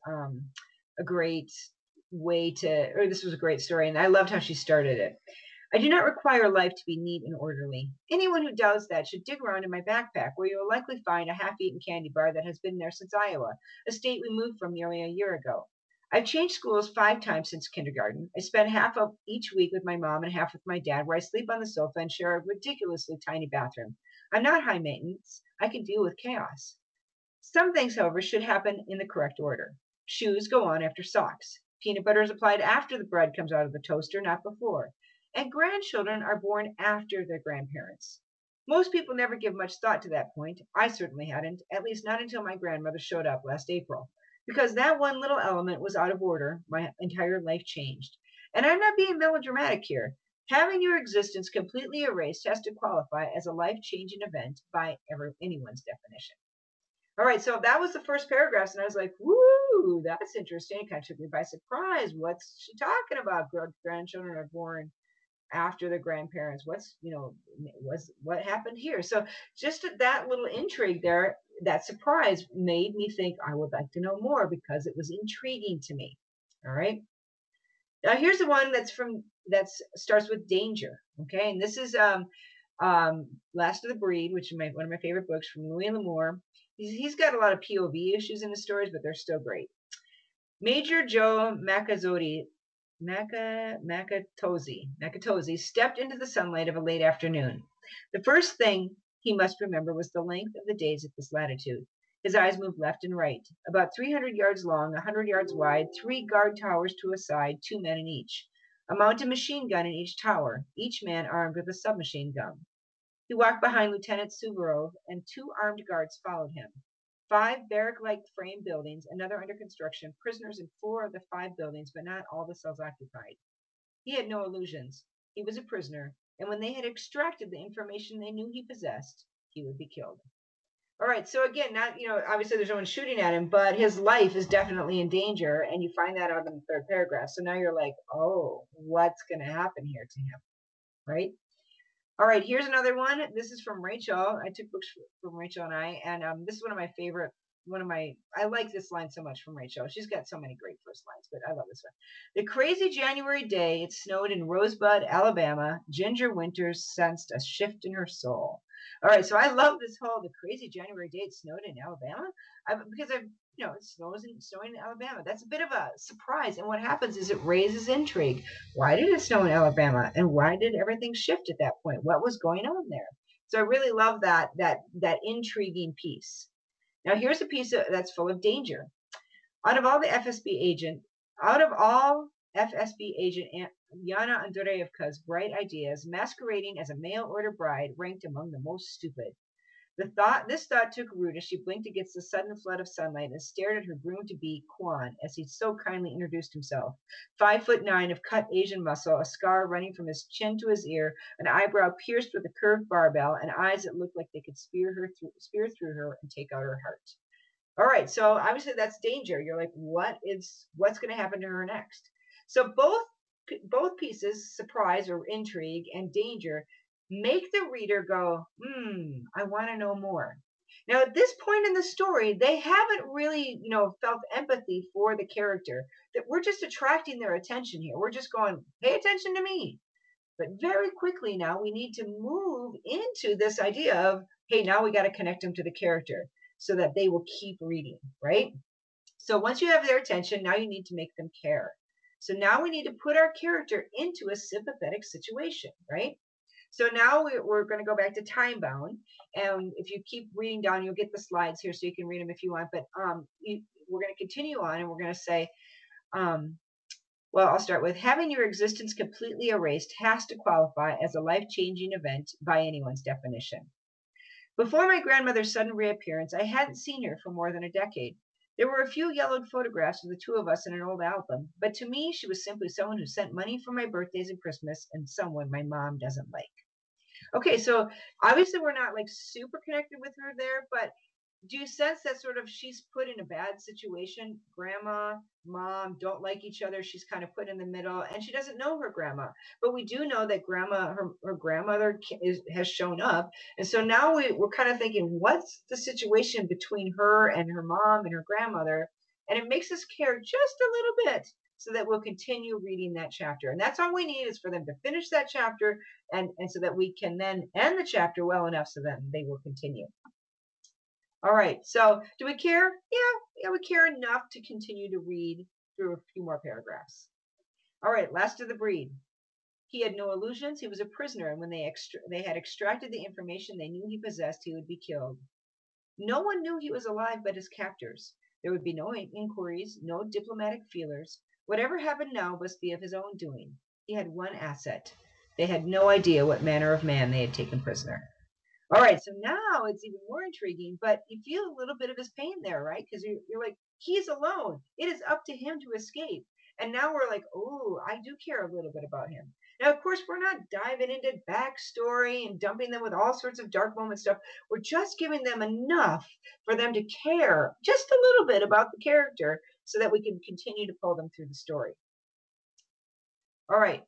this was a great story, and I loved how she started it. I do not require life to be neat and orderly. Anyone who doubts that should dig around in my backpack, where you will likely find a half-eaten candy bar that has been there since Iowa, a state we moved from nearly a year ago. I've changed schools 5 times since kindergarten. I spend half of each week with my mom and half with my dad, where I sleep on the sofa and share a ridiculously tiny bathroom. I'm not high maintenance. I can deal with chaos. Some things, however, should happen in the correct order. Shoes go on after socks. Peanut butter is applied after the bread comes out of the toaster, not before. And grandchildren are born after their grandparents. Most people never give much thought to that point. I certainly hadn't, at least not until my grandmother showed up last April. Because that one little element was out of order, my entire life changed. And I'm not being melodramatic here. Having your existence completely erased has to qualify as a life-changing event by anyone's definition. All right, so that was the first paragraph, and I was like, woo, that's interesting. It kind of took me by surprise. What's she talking about? Grandchildren are born after the grandparents. What happened here? So just that little intrigue there, that surprise made me think I would like to know more because it was intriguing to me. All right. Now here's the one that starts with danger. Okay, and this is Last of the Breed, which is one of my favorite books from Louis L'Amour. He's got a lot of POV issues in his stories, but they're still great. Major Joe Makatozi stepped into the sunlight of a late afternoon. The first thing he must remember was the length of the days at this latitude. His eyes moved left and right. About 300 yards long, 100 yards wide, 3 guard towers to a side, 2 men in each. A mounted machine gun in each tower, each man armed with a submachine gun. He walked behind Lieutenant Suvorov, and 2 armed guards followed him. 5 barrack-like frame buildings, another under construction, prisoners in 4 of the 5 buildings, but not all the cells occupied. He had no illusions. He was a prisoner, and when they had extracted the information they knew he possessed, he would be killed. All right, so again, obviously there's no one shooting at him, but his life is definitely in danger, and you find that out in the 3rd paragraph. So now you're like, oh, what's going to happen here to him, right? All right, here's another one. This is from Rachel. I took books from Rachel and I, and this is one of my favorite. I like this line so much from Rachel. She's got so many great first lines, but I love this one. The crazy January day, it snowed in Rosebud, Alabama. Ginger Winters sensed a shift in her soul. All right, so I love this whole the crazy January day, it snowed in Alabama, because it snowing in Alabama. That's a bit of a surprise, and what happens is it raises intrigue. Why did it snow in Alabama, and why did everything shift at that point? What was going on there? So I really love that intriguing piece. Now here's a piece that's full of danger. Out of all FSB agent Yana Andreevka's bright ideas, masquerading as a mail-order bride ranked among the most stupid. This thought took root as she blinked against the sudden flood of sunlight and stared at her groom-to-be, Quan, as he so kindly introduced himself. 5'9" of cut Asian muscle, a scar running from his chin to his ear, an eyebrow pierced with a curved barbell, and eyes that looked like they could spear through her and take out her heart. All right, so obviously that's danger. You're like, what's going to happen to her next? So both pieces, surprise or intrigue and danger, make the reader go, I want to know more. Now, at this point in the story, they haven't really, felt empathy for the character. That we're just attracting their attention here. We're just going, pay attention to me. But very quickly now, we need to move into this idea of, hey, now we got to connect them to the character so that they will keep reading, right? So once you have their attention, now you need to make them care. So now we need to put our character into a sympathetic situation, right? So now we're going to go back to Time Bound. And if you keep reading down, you'll get the slides here so you can read them if you want. But we're going to continue on, and we're going to say, well, I'll start with having your existence completely erased has to qualify as a life-changing event by anyone's definition. Before my grandmother's sudden reappearance, I hadn't seen her for more than a decade. There were a few yellowed photographs of the two of us in an old album, but to me, she was simply someone who sent money for my birthdays and Christmas, and someone my mom doesn't like. Okay, so obviously we're not like super connected with her there, but do you sense that sort of she's put in a bad situation? Grandma, mom don't like each other. She's kind of put in the middle, and she doesn't know her grandma. But we do know that her grandmother has shown up, and so now we're kind of thinking, what's the situation between her and her mom and her grandmother? And it makes us care just a little bit, so that we'll continue reading that chapter. And that's all we need is for them to finish that chapter, and so that we can then end the chapter well enough so that they will continue. All right, so do we care? Yeah, we care enough to continue to read through a few more paragraphs. All right, last of the breed. He had no illusions. He was a prisoner, and when they had extracted the information they knew he possessed, he would be killed. No one knew he was alive but his captors. There would be no inquiries, no diplomatic feelers. Whatever happened now must be of his own doing. He had one asset. They had no idea what manner of man they had taken prisoner. All right, so now it's even more intriguing, but you feel a little bit of his pain there, right? Because you're like, he's alone. It is up to him to escape. And now we're like, oh, I do care a little bit about him. Now, of course, we're not diving into backstory and dumping them with all sorts of dark moment stuff. We're just giving them enough for them to care just a little bit about the character so that we can continue to pull them through the story. All right.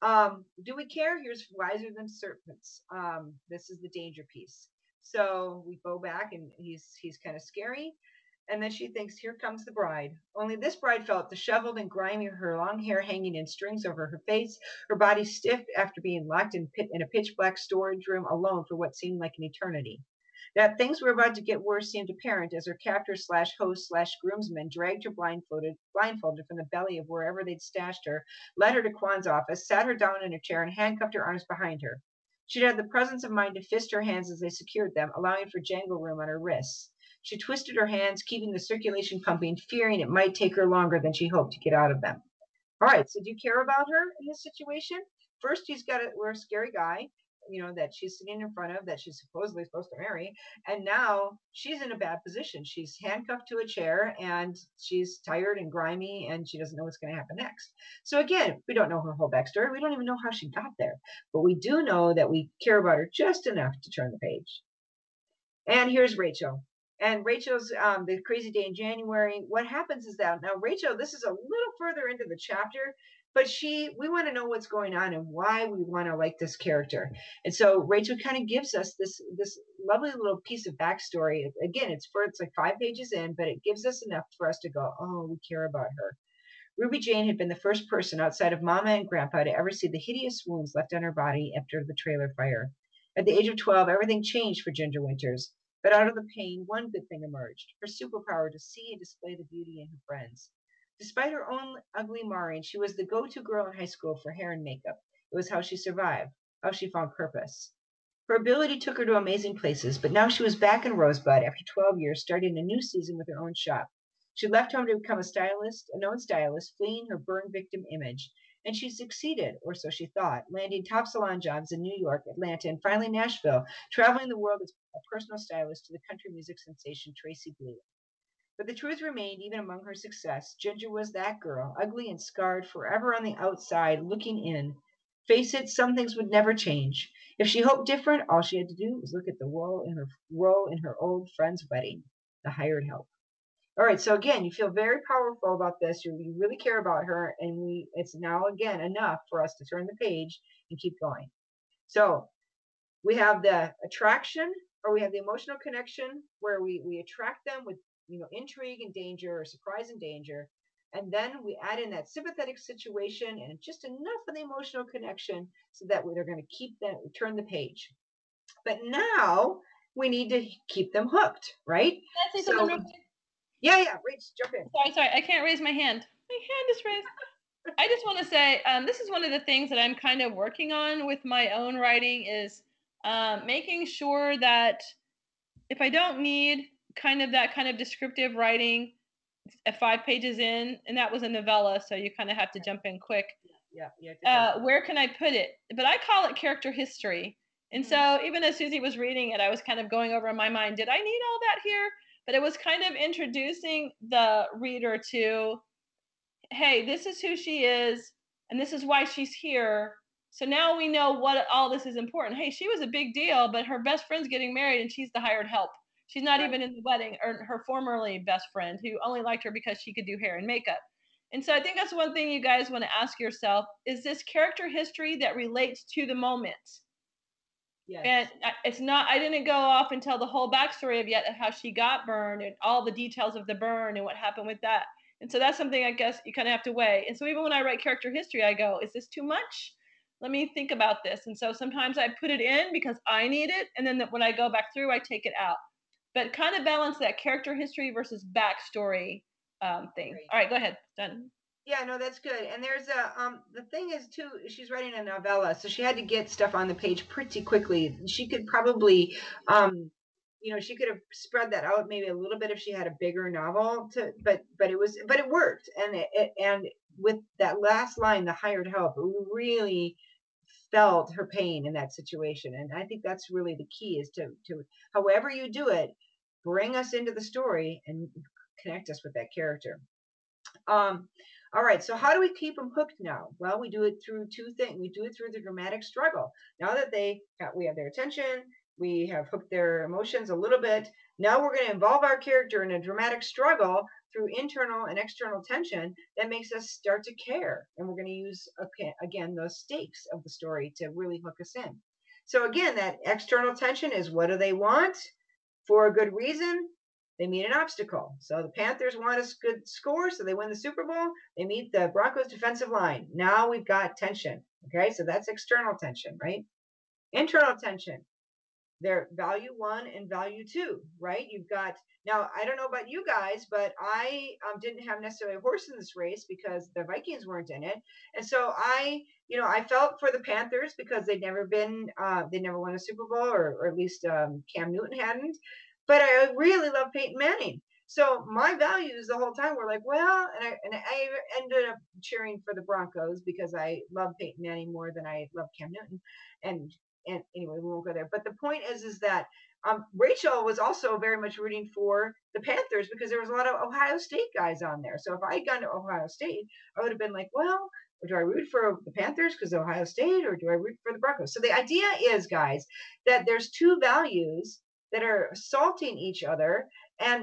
Do we care? Here's wiser than serpents. This is the danger piece. So we go back, and he's kind of scary. And then she thinks, here comes the bride. Only this bride felt disheveled and grimy, her long hair hanging in strings over her face, her body stiff after being locked in a pitch black storage room alone for what seemed like an eternity. That things were about to get worse seemed apparent as her captor slash host slash groomsman dragged her blindfolded from the belly of wherever they'd stashed her, led her to Kwan's office, sat her down in a chair, and handcuffed her arms behind her. She'd had the presence of mind to fist her hands as they secured them, allowing for jangle room on her wrists. She twisted her hands, keeping the circulation pumping, fearing it might take her longer than she hoped to get out of them. All right, so do you care about her in this situation? First, we're a scary guy, that she's sitting in front of, that she's supposedly supposed to marry, and now she's in a bad position. She's handcuffed to a chair, and she's tired and grimy, and she doesn't know what's going to happen next. So again, we don't know her whole backstory. We don't even know how she got there, but we do know that we care about her just enough to turn the page. And here's Rachel. And Rachel's the crazy day in January. What happens is that now Rachel, this is a little further into the chapter, but we want to know what's going on and why we want to like this character. And so Rachel kind of gives us this lovely little piece of backstory. Again, it's like 5 pages in, but it gives us enough for us to go, oh, we care about her. Ruby Jane had been the first person outside of Mama and Grandpa to ever see the hideous wounds left on her body after the trailer fire. At the age of 12, everything changed for Ginger Winters. But out of the pain, one good thing emerged, her superpower to see and display the beauty in her friends. Despite her own ugly marring, she was the go-to girl in high school for hair and makeup. It was how she survived, how she found purpose. Her ability took her to amazing places, but now she was back in Rosebud after 12 years, starting a new season with her own shop. She left home to become a known stylist, fleeing her burn victim image. And she succeeded, or so she thought, landing top salon jobs in New York, Atlanta, and finally Nashville, traveling the world as a personal stylist to the country music sensation Tracy Blue. But the truth remained, even among her success, Ginger was that girl, ugly and scarred, forever on the outside, looking in. Face it, some things would never change. If she hoped different, all she had to do was look at the role in her old friend's wedding, the hired help. All right, so again, you feel very powerful about this. You really care about her, and it's now, again, enough for us to turn the page and keep going. So we have the attraction, or we have the emotional connection, where we attract them with intrigue and danger, or surprise and danger, and then we add in that sympathetic situation and just enough of the emotional connection so that they're going to turn the page. But now we need to keep them hooked, right? So, yeah, Rach, jump in. Sorry, I can't raise my hand. My hand is raised. I just want to say this is one of the things that I'm kind of working on with my own writing is making sure that if I don't need kind of that kind of descriptive writing at 5 pages in, and that was a novella, so you kind of have to jump in quick. Yeah, yeah. Where can I put it? But I call it character history. And so even as Susie was reading it, I was kind of going over in my mind, did I need all that here? But it was kind of introducing the reader to, hey, this is who she is, and this is why she's here. So now we know what all this is important. Hey, she was a big deal, but her best friend's getting married and she's the hired help. She's not even in the wedding, or her formerly best friend who only liked her because she could do hair and makeup. And so I think that's one thing you guys want to ask yourself, is this character history that relates to the moment? Yes. And it's not, I didn't go off and tell the whole backstory of yet of how she got burned and all the details of the burn and what happened with that. And so that's something I guess you kind of have to weigh. And so even when I write character history, I go, is this too much? Let me think about this. And so sometimes I put it in because I need it. And then when I go back through, I take it out. But kind of balance that character history versus backstory thing. Great. All right, go ahead. Done. Yeah, no, that's good. And there's a the thing is too, she's writing a novella, so she had to get stuff on the page pretty quickly. She could probably she could have spread that out maybe a little bit if she had a bigger novel to, but it worked. And with that last line, the hired help, really felt her pain in that situation. And I think that's really the key, is to however you do it, bring us into the story and connect us with that character. All right, so how do we keep them hooked now? Well, we do it through two things. We do it through the dramatic struggle. Now that we have their attention, we have hooked their emotions a little bit. Now we're going to involve our character in a dramatic struggle through internal and external tension that makes us start to care. And we're going to use, again, those stakes of the story to really hook us in. So again, that external tension is, what do they want? For a good reason. They meet an obstacle. So the Panthers want a good score, so they win the Super Bowl. They meet the Broncos defensive line. Now we've got tension. Okay, so that's external tension, right? Internal tension. They're value 1 and value 2, right? You've got, now I don't know about you guys, but I didn't have necessarily a horse in this race because the Vikings weren't in it. And so I felt for the Panthers because they never won a Super Bowl, or at least Cam Newton hadn't. But I really love Peyton Manning. So my values the whole time were like, well, and I ended up cheering for the Broncos because I love Peyton Manning more than I love Cam Newton. And anyway, we won't go there. But the point is that Rachel was also very much rooting for the Panthers because there was a lot of Ohio State guys on there. So if I had gone to Ohio State, I would have been like, well, do I root for the Panthers because of Ohio State, or do I root for the Broncos? So the idea is, guys, that there's two values that are assaulting each other, and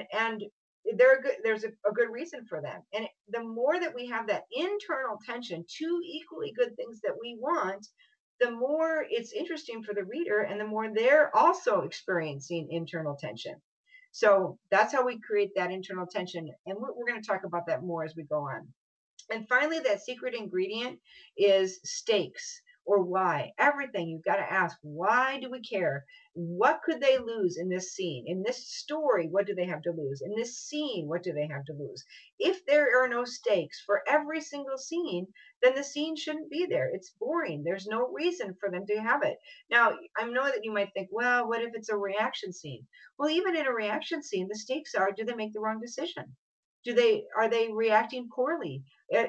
there's a good reason for them. And the more that we have that internal tension, two equally good things that we want, the more it's interesting for the reader, and the more they're also experiencing internal tension. So that's how we create that internal tension, and we're going to talk about that more as we go on. And finally, that secret ingredient is stakes, or why. Everything you've got to ask, why do we care? What could they lose in this scene? In this story, what do they have to lose? In this scene, what do they have to lose? If there are no stakes for every single scene, then the scene shouldn't be there. It's boring. There's no reason for them to have it. Now, I know that you might think, well, what if it's a reaction scene? Well, even in a reaction scene, the stakes are, do they make the wrong decision? Are they reacting poorly?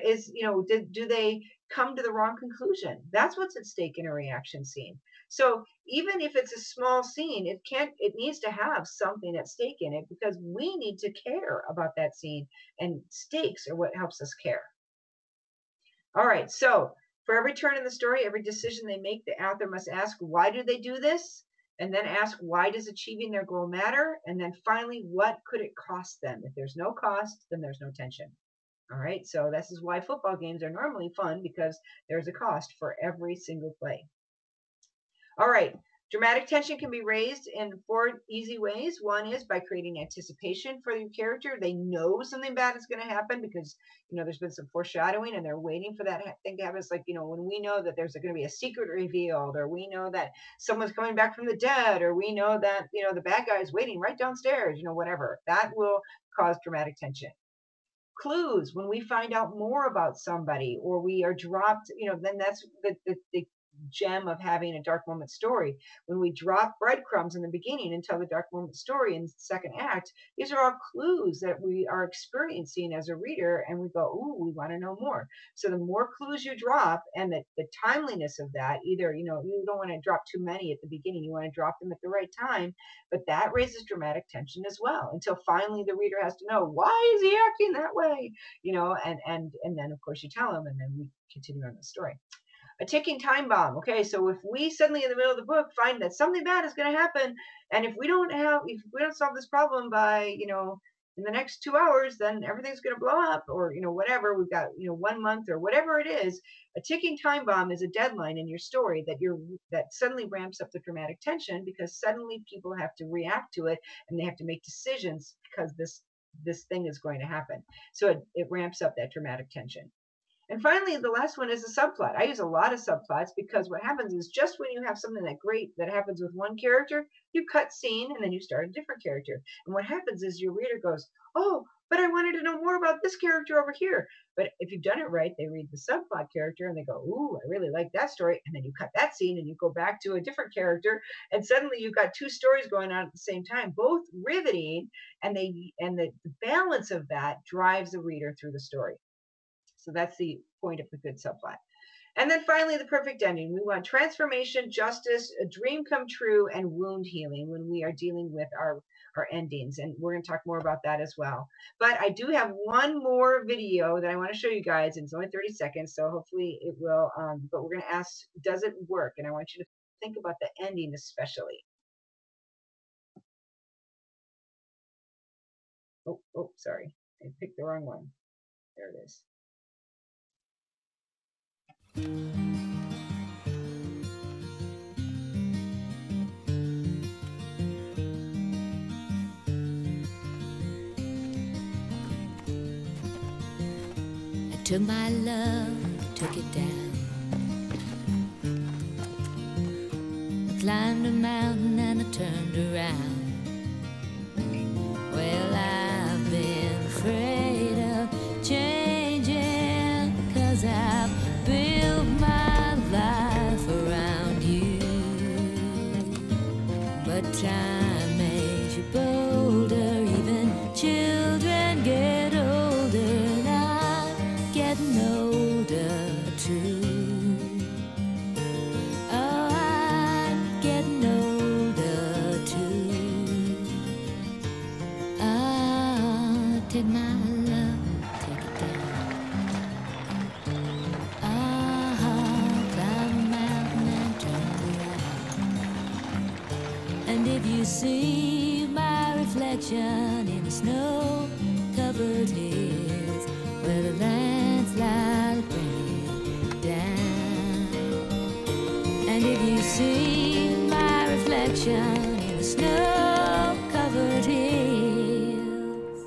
Do they come to the wrong conclusion? That's what's at stake in a reaction scene. So even if it's a small scene, it needs to have something at stake in it, because we need to care about that scene, and stakes are what helps us care. All right, so for every turn in the story, every decision they make, the author must ask, why do they do this? And then ask, why does achieving their goal matter? And then finally, what could it cost them? If there's no cost, then there's no tension. All right, so this is why football games are normally fun, because there's a cost for every single play. All right, dramatic tension can be raised in 4 easy ways. One is by creating anticipation for your character. They know something bad is going to happen because, there's been some foreshadowing and they're waiting for that thing to happen. It's like, when we know that there's going to be a secret revealed, or we know that someone's coming back from the dead, or we know that, the bad guy is waiting right downstairs, whatever. That will cause dramatic tension. clues when we find out more about somebody, or we are dropped, then that's the gem of having a dark moment story. When we drop breadcrumbs in the beginning and tell the dark moment story in the second act, these are all clues that we are experiencing as a reader, and we go, ooh, we want to know more. So the more clues you drop, and the timeliness of that, either, you don't want to drop too many at the beginning, you want to drop them at the right time, but that raises dramatic tension as well, until finally the reader has to know, why is he acting that way, and then of course you tell them, and then we continue on the story. A ticking time bomb. Okay, so if we suddenly in the middle of the book find that something bad is going to happen, and if we don't solve this problem by, in the next 2 hours, then everything's going to blow up, or whatever, we've got 1 month or whatever it is. A ticking time bomb is a deadline in your story that suddenly ramps up the dramatic tension, because suddenly people have to react to it, and they have to make decisions because this thing is going to happen. So it ramps up that dramatic tension. And finally, the last one is a subplot. I use a lot of subplots, because what happens is, just when you have something great that happens with one character, you cut scene and then you start a different character. And what happens is your reader goes, oh, but I wanted to know more about this character over here. But if you've done it right, they read the subplot character and they go, ooh, I really like that story. And then you cut that scene and you go back to a different character. And suddenly you've got 2 stories going on at the same time, both riveting. And the balance of that drives the reader through the story. So that's the point of the good subplot. And then finally, the perfect ending. We want transformation, justice, a dream come true, and wound healing when we are dealing with our endings. And we're going to talk more about that as well. But I do have one more video that I want to show you guys. And it's only 30 seconds, so hopefully it will. But we're going to ask, does it work? And I want you to think about the ending especially. Oh, sorry. I picked the wrong one. There it is. I took my love, took it down. I climbed a mountain and I turned around. Well, I've been afraid of changing, 'cause I've build my life around you, but time makes you bolder. Even children get older, and I'm getting older too. Oh, I'm getting older too. Oh, take my you see my reflection in the snow-covered hills, where the landslide bring it down. And if you see my reflection in the snow-covered hills,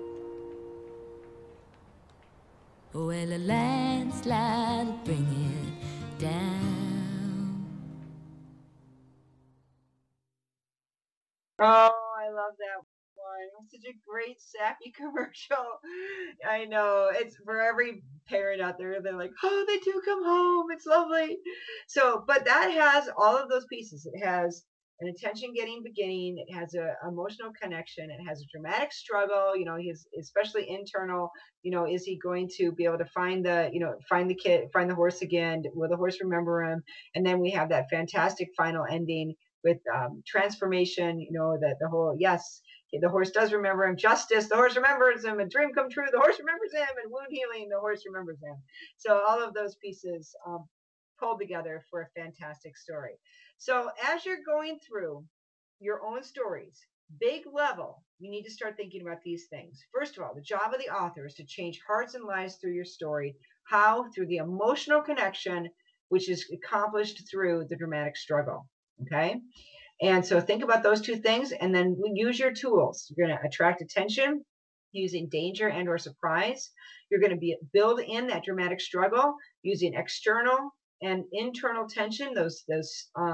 where the landslide bring it down. Oh, I love that one. It was such a great sappy commercial. I know, it's for every parent out there. They're like, oh, they do come home. It's lovely. So, but that has all of those pieces. It has an attention-getting beginning. It has an emotional connection. It has a dramatic struggle. He's especially internal. Is he going to be able to find the horse again? Will the horse remember him? And then we have that fantastic final ending with transformation, that the whole, yes, the horse does remember him. Justice, the horse remembers him. A dream come true, the horse remembers him. And wound healing, the horse remembers him. So all of those pieces pulled together for a fantastic story. So as you're going through your own stories, big level, you need to start thinking about these things. First of all, the job of the author is to change hearts and lives through your story. How? Through the emotional connection, which is accomplished through the dramatic struggle. Okay. And so think about those 2 things, and then use your tools. You're going to attract attention using danger and or surprise. You're going to build in that dramatic struggle using external and internal tension,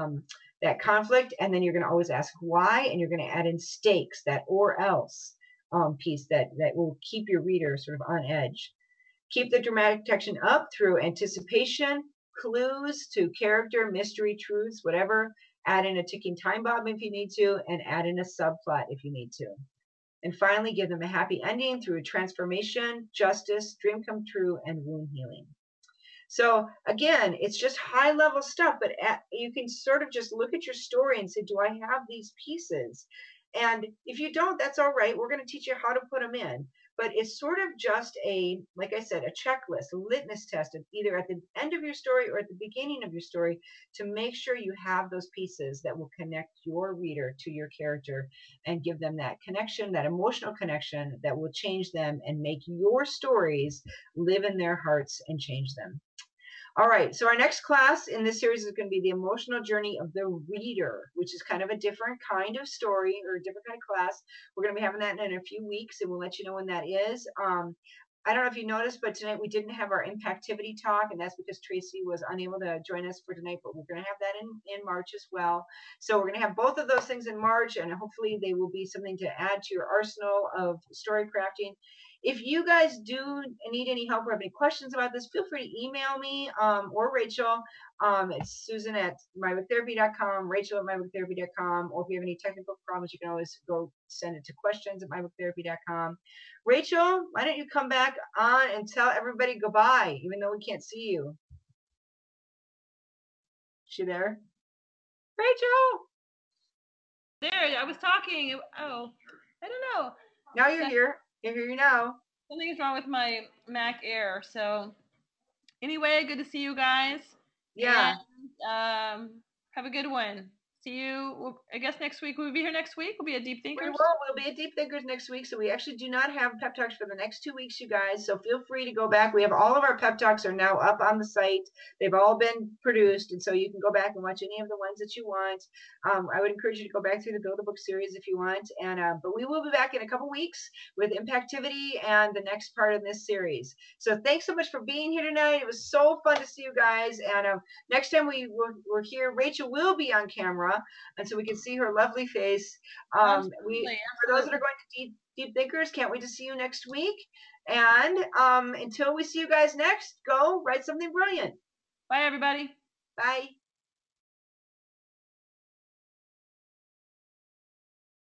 that conflict. And then you're going to always ask why, and you're going to add in stakes, that or else. piece that will keep your reader sort of on edge. Keep the dramatic tension up through anticipation, clues to character, mystery, truths, whatever. Add in a ticking time bomb if you need to, and add in a subplot if you need to. And finally, give them a happy ending through a transformation, justice, dream come true, and wound healing. So again, it's just high level stuff, but you can sort of just look at your story and say, do I have these pieces? And if you don't, that's all right. We're going to teach you how to put them in. But it's sort of just a, like I said, a checklist, a litmus test of either at the end of your story or at the beginning of your story to make sure you have those pieces that will connect your reader to your character and give them that connection, that emotional connection that will change them and make your stories live in their hearts and change them. All right, so our next class in this series is going to be the emotional journey of the reader, which is kind of a different kind of story or a different kind of class. We're going to be having that in a few weeks, and we'll let you know when that is. I don't know if you noticed, but tonight we didn't have our Impactivity talk, and that's because Tracy was unable to join us for tonight, but we're going to have that in March as well. So we're going to have both of those things in March, and hopefully they will be something to add to your arsenal of story crafting. If you guys do need any help or have any questions about this, feel free to email me or Rachel. It's Susan at mybookTherapy.com, Rachel at mybookTherapy.com, or if you have any technical problems, you can always go send it to questions at mybookTherapy.com. Rachel, why don't you come back on and tell everybody goodbye, even though we can't see you. Is she there? Rachel! There, I was talking. Oh, I don't know. Now you're here. You're here now. Something's wrong with my Mac Air. So anyway, good to see you guys. Yeah. And, have a good one. See you, I guess next week. We'll be here next week. We'll be at Deep Thinkers. We'll be at Deep Thinkers next week. So we actually do not have pep talks for the next 2 weeks, you guys. So feel free to go back. We have all of our pep talks are now up on the site. They've all been produced. And so you can go back and watch any of the ones that you want. I would encourage you to go back through the Build a Book series if you want. And but we will be back in a couple weeks with Impactivity and the next part of this series. So thanks so much for being here tonight. It was so fun to see you guys. And next time we're here, Rachel will be on camera. And so we can see her lovely face. For those that are going to Deep Thinkers, can't wait to see you next week. And until we see you guys next, go write something brilliant. Bye, everybody. Bye.